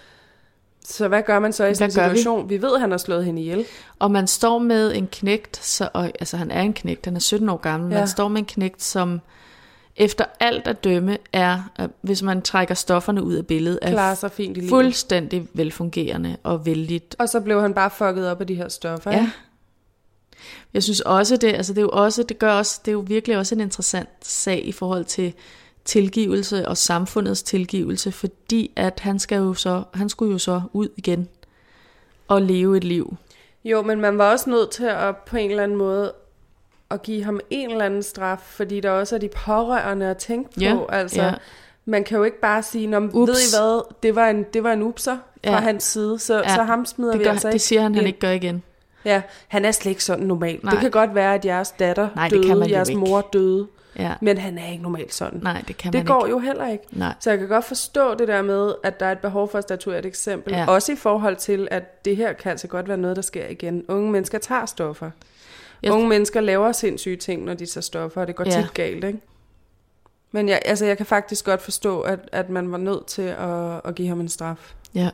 Så hvad gør man så i sådan en Hvad gør vi? situation? Vi? vi ved, at han har slået hende ihjel. og man står med en knægt, så, og, altså han er en knægt, han er sytten år gammel, Ja. man står med en knægt, som efter alt at dømme er, øh, hvis man trækker stofferne ud af billedet, Klarer er sig fint i livet. fuldstændig velfungerende og vældigt. Og så blev han bare fucket op af de her stoffer. Ja. ikke? Jeg synes også det, altså det er jo også, det gør også, det er jo virkelig også en interessant sag i forhold til tilgivelse og samfundets tilgivelse, fordi at han skal jo så, han skulle jo så ud igen og leve et liv. Jo, men man var også nødt til at på en eller anden måde at give ham en eller anden straf, fordi der også er de pårørende at tænke på. Ja, Altså, ja. man kan jo ikke bare sige, Nå, Ups. ved I hvad, det var en, det var en upser fra Ja. hans side, så, Ja, så ham smider Det, vi gør, altså det ikke siger han, han ind. ikke gør igen. Ja, han er slet ikke sådan normal. Nej. Det kan godt være, at jeres datter Nej, det døde, kan man jo jeres ikke. mor døde, Ja. men han er ikke normalt sådan. Nej, det kan det man går ikke. jo heller ikke. Nej. Så jeg kan godt forstå det der med, at der er et behov for at statuere et eksempel. Ja. Også i forhold til, at det her kan altså godt være noget, der sker igen. Unge mennesker tager stoffer. Jeg- Unge mennesker laver sindssyge ting, når de tager stoffer, og det går Ja. tit galt, ikke? Men jeg, altså, jeg kan faktisk godt forstå, at, at man var nødt til at, at give ham en straf. Ja.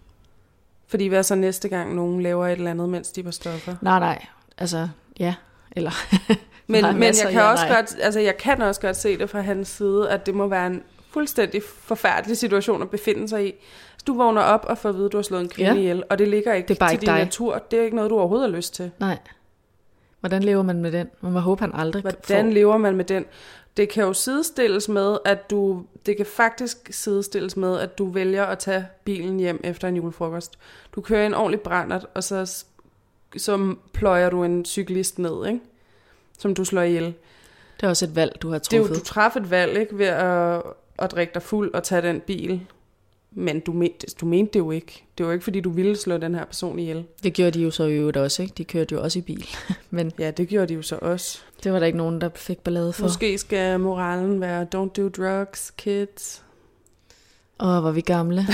Fordi hvad så næste gang, nogen laver et eller andet, mens de var stoffer? Nej, nej. Altså, ja. Eller... Men, Nej, men masser jeg kan ja, også nej. godt, altså jeg kan også godt se det fra hans side, at det må være en fuldstændig forfærdelig situation at befinde sig i. Så du vågner op og får at vide, at du har slået en kvinde Ja. ihjel, og det ligger ikke, Det er bare til ikke din dig. natur. Det er ikke noget, du overhovedet har lyst til. Nej. Hvordan lever man med den? Man må håbe, han aldrig Hvordan får... lever man med den? Det kan jo sidestilles med, at du, det kan faktisk sidestilles med, at du vælger at tage bilen hjem efter en julefrokost. Du kører en ordentlig brændert, og så, så pløjer du en cyklist ned, ikke? Som du slår ihjel. Det er også et valg, du har Det er jo, truffet. du træffer et valg, ikke, ved at, at drikke dig fuld og tage den bil. Men du, men, du mente det jo ikke. Det var ikke, fordi du ville slå den her person ihjel. Det gjorde de jo så i øvrigt også, ikke? De kørte jo også i bil. Men Ja, det gjorde de jo så også. det var der ikke nogen, der fik ballade for. Måske skal moralen være, don't do drugs, kids. Åh, hvor er vi gamle.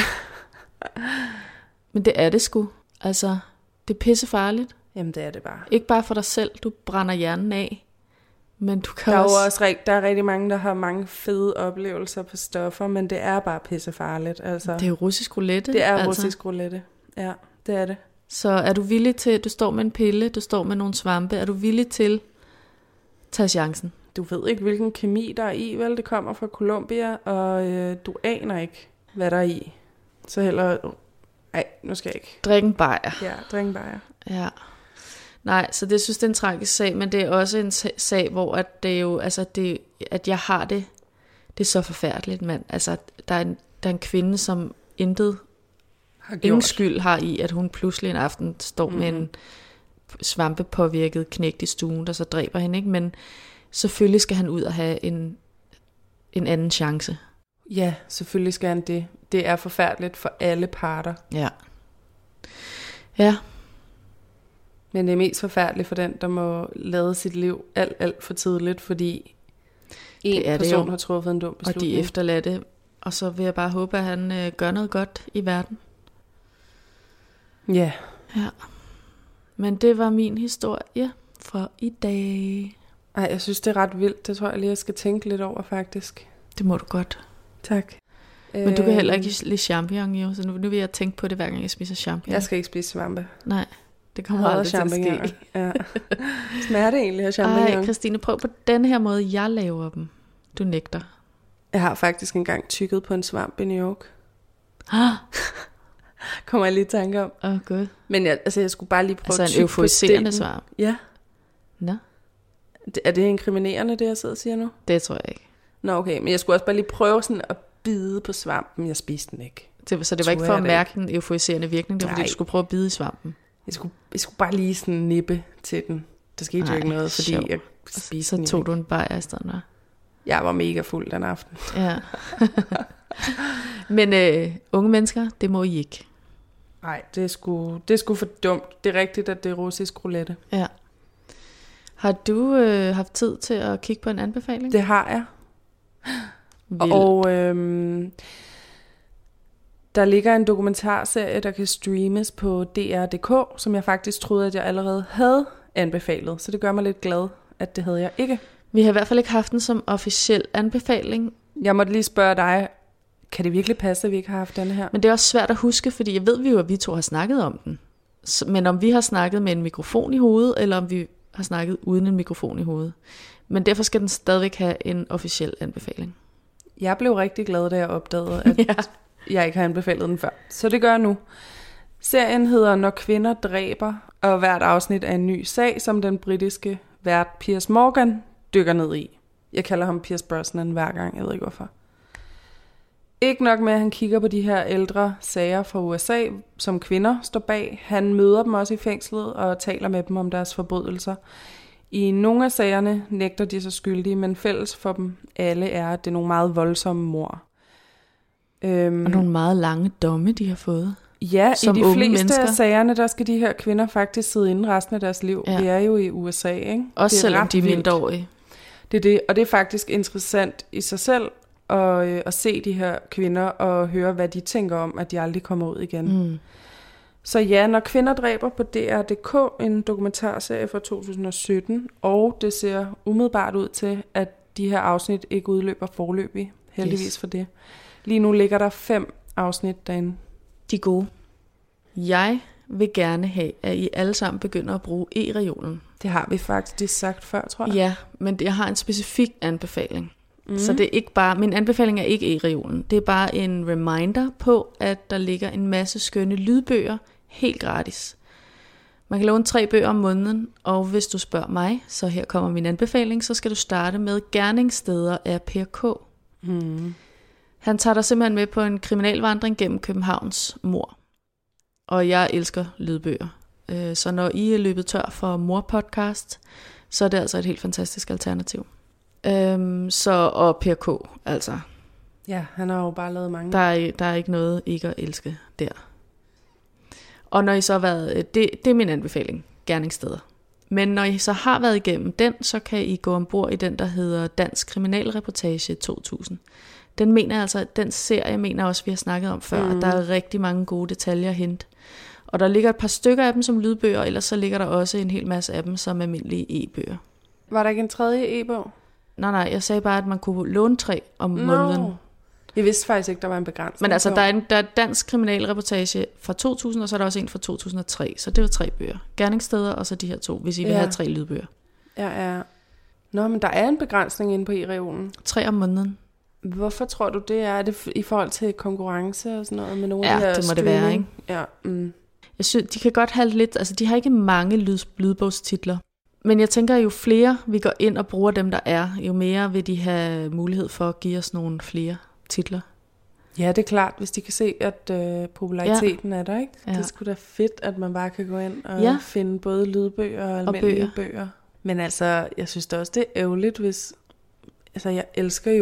Men det er det sgu. Altså, det er pissefarligt. Jamen, det er det bare. Ikke bare for dig selv, du brænder hjernen af. Men du kan Der er også... jo også rigt, der er rigtig mange, der har mange fede oplevelser på stoffer, men det er bare pissefarligt. Altså. Det er jo russisk roulette. det er altså. russisk roulette. Ja, det er det. Så er du villig til, du står med en pille, du står med nogle svampe, er du villig til at tage chancen? Du ved ikke, hvilken kemi der er i, vel? Det kommer fra Colombia, og øh, du aner ikke, hvad der er i. Så heller... Ej, nu skal jeg ikke. Drik en bajer. Ja, drik bare. Ja. Nej, så det synes det er en tragisk sag, men det er også en sag, hvor at det jo, altså det, at jeg har det, det er så forfærdeligt, mand. Altså, der er en, der er en kvinde, som intet, Har gjort. ingen skyld har i, at hun pludselig en aften står mm-hmm. med en svampepåvirket knægt i stuen, der så dræber hende, ikke? Men selvfølgelig skal han ud og have en en anden chance. Ja, selvfølgelig skal han det. Det er forfærdeligt for alle parter. Ja. Ja. Men det er mest forfærdeligt for den, der må lade sit liv alt, alt for tidligt, fordi en person har truffet en dum beslutning. Og de efterladte. Og så vil jeg bare håbe, at han øh, gør noget godt i verden. Ja. Ja. Men det var min historie for i dag. Ej, jeg synes, det er ret vildt. Det tror jeg lige, jeg skal tænke lidt over, faktisk. Det må du godt. Tak. Men du kan heller ikke lide champignon, jo. Så nu, nu vil jeg tænke på det, hver gang jeg spiser champignon. Jeg skal ikke spise svampe. Nej, det kommer aldrig til at ske. Ja. Smager det egentlig af champignon? Ej, Christine, prøv på den her måde, jeg laver dem. Du nægter. Jeg har faktisk engang tykket på en svamp i New York. Ah. Kommer jeg lige i tanke om. Åh, oh, gud. Men jeg, altså, jeg skulle bare lige prøve altså at tykke en euforiserende svamp? Ja. Nå. Er det inkriminerende, det jeg sidder og siger nu? Det tror jeg ikke. Nå, okay. Men jeg skulle også bare lige prøve sådan at bide på svampen. Jeg spiste den ikke. Det, så det var ikke for at mærke den euforiserende virkning? Det var, fordi du skulle prøve at bide i svampen? Jeg skulle, jeg skulle bare lige sådan nippe til den. Der skete jo ikke noget, fordi sjov. Jeg spiste så den tog ikke. Du en bajer i stedet, der? Jeg var mega fuld den aften. Ja. Men øh, unge mennesker, det må I ikke. Nej, det er sgu, det er sgu for dumt. Det er rigtigt, at det er russisk roulette. Ja. Har du øh, haft tid til at kigge på en anbefaling? Det har jeg. Vildt. Og øhm, der ligger en dokumentarserie, der kan streames på D R punktum d k, som jeg faktisk troede, at jeg allerede havde anbefalet. Så det gør mig lidt glad, at det havde jeg ikke. Vi har i hvert fald ikke haft den som officiel anbefaling. Jeg måtte lige spørge dig, kan det virkelig passe, at vi ikke har haft den her? Men det er også svært at huske, fordi jeg ved vi jo, at vi to har snakket om den. Men om vi har snakket med en mikrofon i hovedet, eller om vi har snakket uden en mikrofon i hovedet. Men derfor skal den stadigvæk have en officiel anbefaling. Jeg blev rigtig glad, da jeg opdagede, at ja. jeg ikke har anbefalet den før. Så det gør jeg nu. Serien hedder Når kvinder dræber, og hvert afsnit er en ny sag, som den britiske vært Piers Morgan dykker ned i. Jeg kalder ham Pierce Brosnan hver gang, jeg ved ikke hvorfor. Ikke nok med, at han kigger på de her ældre sager fra U S A, som kvinder står bag. Han møder dem også i fængslet og taler med dem om deres forbrydelser. I nogle af sagerne nægter de sig skyldige, men fælles for dem alle er, at det er nogle meget voldsomme mord. Øhm, og nogle meget lange domme, de har fået. Ja, som i de fleste mennesker. af sagerne, der skal de her kvinder faktisk sidde inde resten af deres liv. Ja. Det er jo i U S A, ikke? Også det er selvom de er mindreårige. Det er det, og det er faktisk interessant i sig selv at, øh, at se de her kvinder og høre, hvad de tænker om, at de aldrig kommer ud igen. Mm. Så ja, Når kvinder dræber på D R punktum d k, en dokumentarserie fra to tusind og sytten, og det ser umiddelbart ud til, at de her afsnit ikke udløber forløbig, heldigvis yes. for det. Lige nu ligger der fem afsnit derinde. De er gode. Jeg vil gerne have, at I alle sammen begynder at bruge e-reolen. Det har vi faktisk sagt før, tror jeg. Ja, men jeg har en specifik anbefaling. Mm. Så det er ikke bare, min anbefaling er ikke e-reolen. Det er bare en reminder på, at der ligger en masse skønne lydbøger helt gratis. Man kan låne tre bøger om måneden, og hvis du spørger mig, så her kommer min anbefaling, så skal du starte med Gerningssteder af Per K. Mm. Han tager dig simpelthen med på en kriminalvandring gennem Københavns mord. Og jeg elsker lydbøger. Så når I er løbet tør for morpodcast, så er det altså et helt fantastisk alternativ. Øhm, så, og Per K, altså. Ja, han har jo bare lavet mange. Der er, der er ikke noget ikke at elske der. Og når I så har været, det, det er min anbefaling, Gerningssteder. Men når I så har været igennem den, så kan I gå ombord i den, der hedder Dansk Kriminalreportage to tusind. Den mener altså, den serie mener også, vi har snakket om før, mm. at der er rigtig mange gode detaljer at hente. Og der ligger et par stykker af dem som lydbøger, og ellers så ligger der også en hel masse af dem som almindelige e-bøger. Var der ikke en tredje e-bog? Nej, nej, jeg sagde bare, at man kunne låne tre om no. måneden. Jeg vidste faktisk ikke, der var en begrænsning. Men altså, der er en der er dansk kriminalreportage fra to tusind, og så er der også en fra to tusind og tre. Så det var tre bøger. Gerningssteder, og så de her to, hvis I vil ja. have tre lydbøger. Ja, ja. Nå, men der er en begrænsning inde på e-reolen. Tre om måneden. Hvorfor tror du det er? Er det i forhold til konkurrence og sådan noget med nogle ja, af de her det må streaming? det være, ikke? Ja, mm. Jeg synes, de kan godt have lidt, altså de har ikke mange lyd, lydbogstitler. Men jeg tænker, jo flere vi går ind og bruger dem, der er, jo mere vil de have mulighed for at give os nogle flere titler. Ja, det er klart, hvis de kan se, at øh, populariteten ja. er der, ikke? Ja. Det er sgu da fedt, at man bare kan gå ind og ja. finde både lydbøger og almindelige og bøger. bøger. Men altså, jeg synes da også, det er ærgerligt, hvis... Altså, jeg elsker jo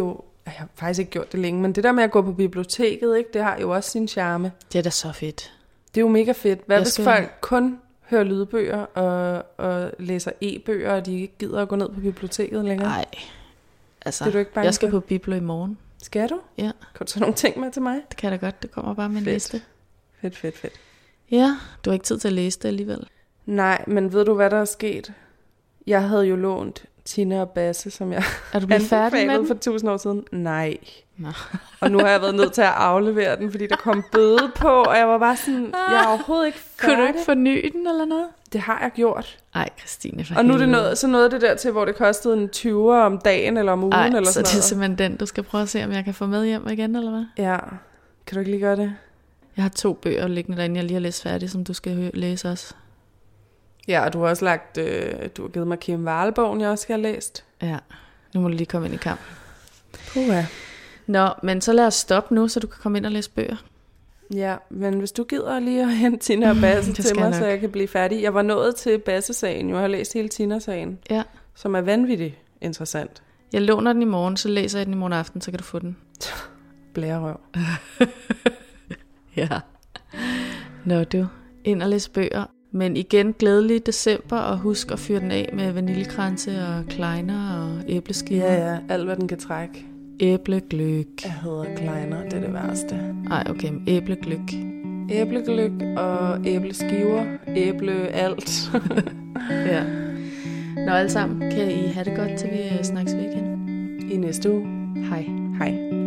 jeg har faktisk ikke gjort det længe, men det der med at gå på biblioteket, ikke, det har jo også sin charme. Det er da så fedt. Det er jo mega fedt. Hvad Jeg hvis skal- folk kun hører lydbøger og, og læser e-bøger, og de ikke gider at gå ned på biblioteket længere? Nej, altså, Det er du ikke bange jeg skal for? på Biblo i morgen. Skal du? Ja, Kan du tage nogle ting med til mig? det kan jeg da godt. Det kommer bare med en Fedt. liste. Fedt, fedt, fedt. Ja, du har ikke tid til at læse det alligevel. Nej, men ved du, hvad der er sket? Jeg havde jo lånt Tina og Basse, som jeg Er du blevet færdig med anbefalede den? for tusind år siden. Nej. Nå. Og nu har jeg været nødt til at aflevere den, fordi der kom bøde på, og jeg var bare sådan, jeg er overhovedet ikke færdig. Kunne du ikke forny den eller noget? Det har jeg gjort. Ej, Christine, for Og nu er det helvede. noget, så nåede det der til, hvor det kostede en tyver om dagen, eller om ugen, Ej, eller så sådan det er noget. simpelthen den, du skal prøve at se, om jeg kan få med hjem igen, eller hvad? Ja, kan du ikke lige gøre det? Jeg har to bøger liggende derinde, jeg lige har læst færdig, som du skal hø- læse også. Ja, og du har også lagt, øh, du har givet mig Kim Wahl-bogen, jeg også skal have læst. Ja, nu må du lige komme ind i kamp. Puha. Nå, men så lad os stoppe nu, så du kan komme ind og læse bøger. Ja, men hvis du gider lige at hente Tina og Basse Det til skal mig, jeg så nok. jeg kan blive færdig. Jeg var nået til Basse-sagen, jeg har læst hele Tina-sagen, Ja, som er vanvittigt interessant. jeg låner den i morgen, så læser jeg den i morgen aften, så kan du få den. Blærerøv. Ja. Nå du, ind og læs bøger. Men igen, glædelig december, og husk at fyre den af med vaniljekranse og kleiner og æbleskiver. Ja, ja, alt hvad den kan trække. Æblegløk. Jeg hader kleiner, det er det værste. Ej, okay, men æblegløk. Æblegløk og æbleskiver, æble alt. Ja. Nå alle sammen, kan I have det godt, til vi øh, snakkes ved igen. I næste uge. Hej. Hej.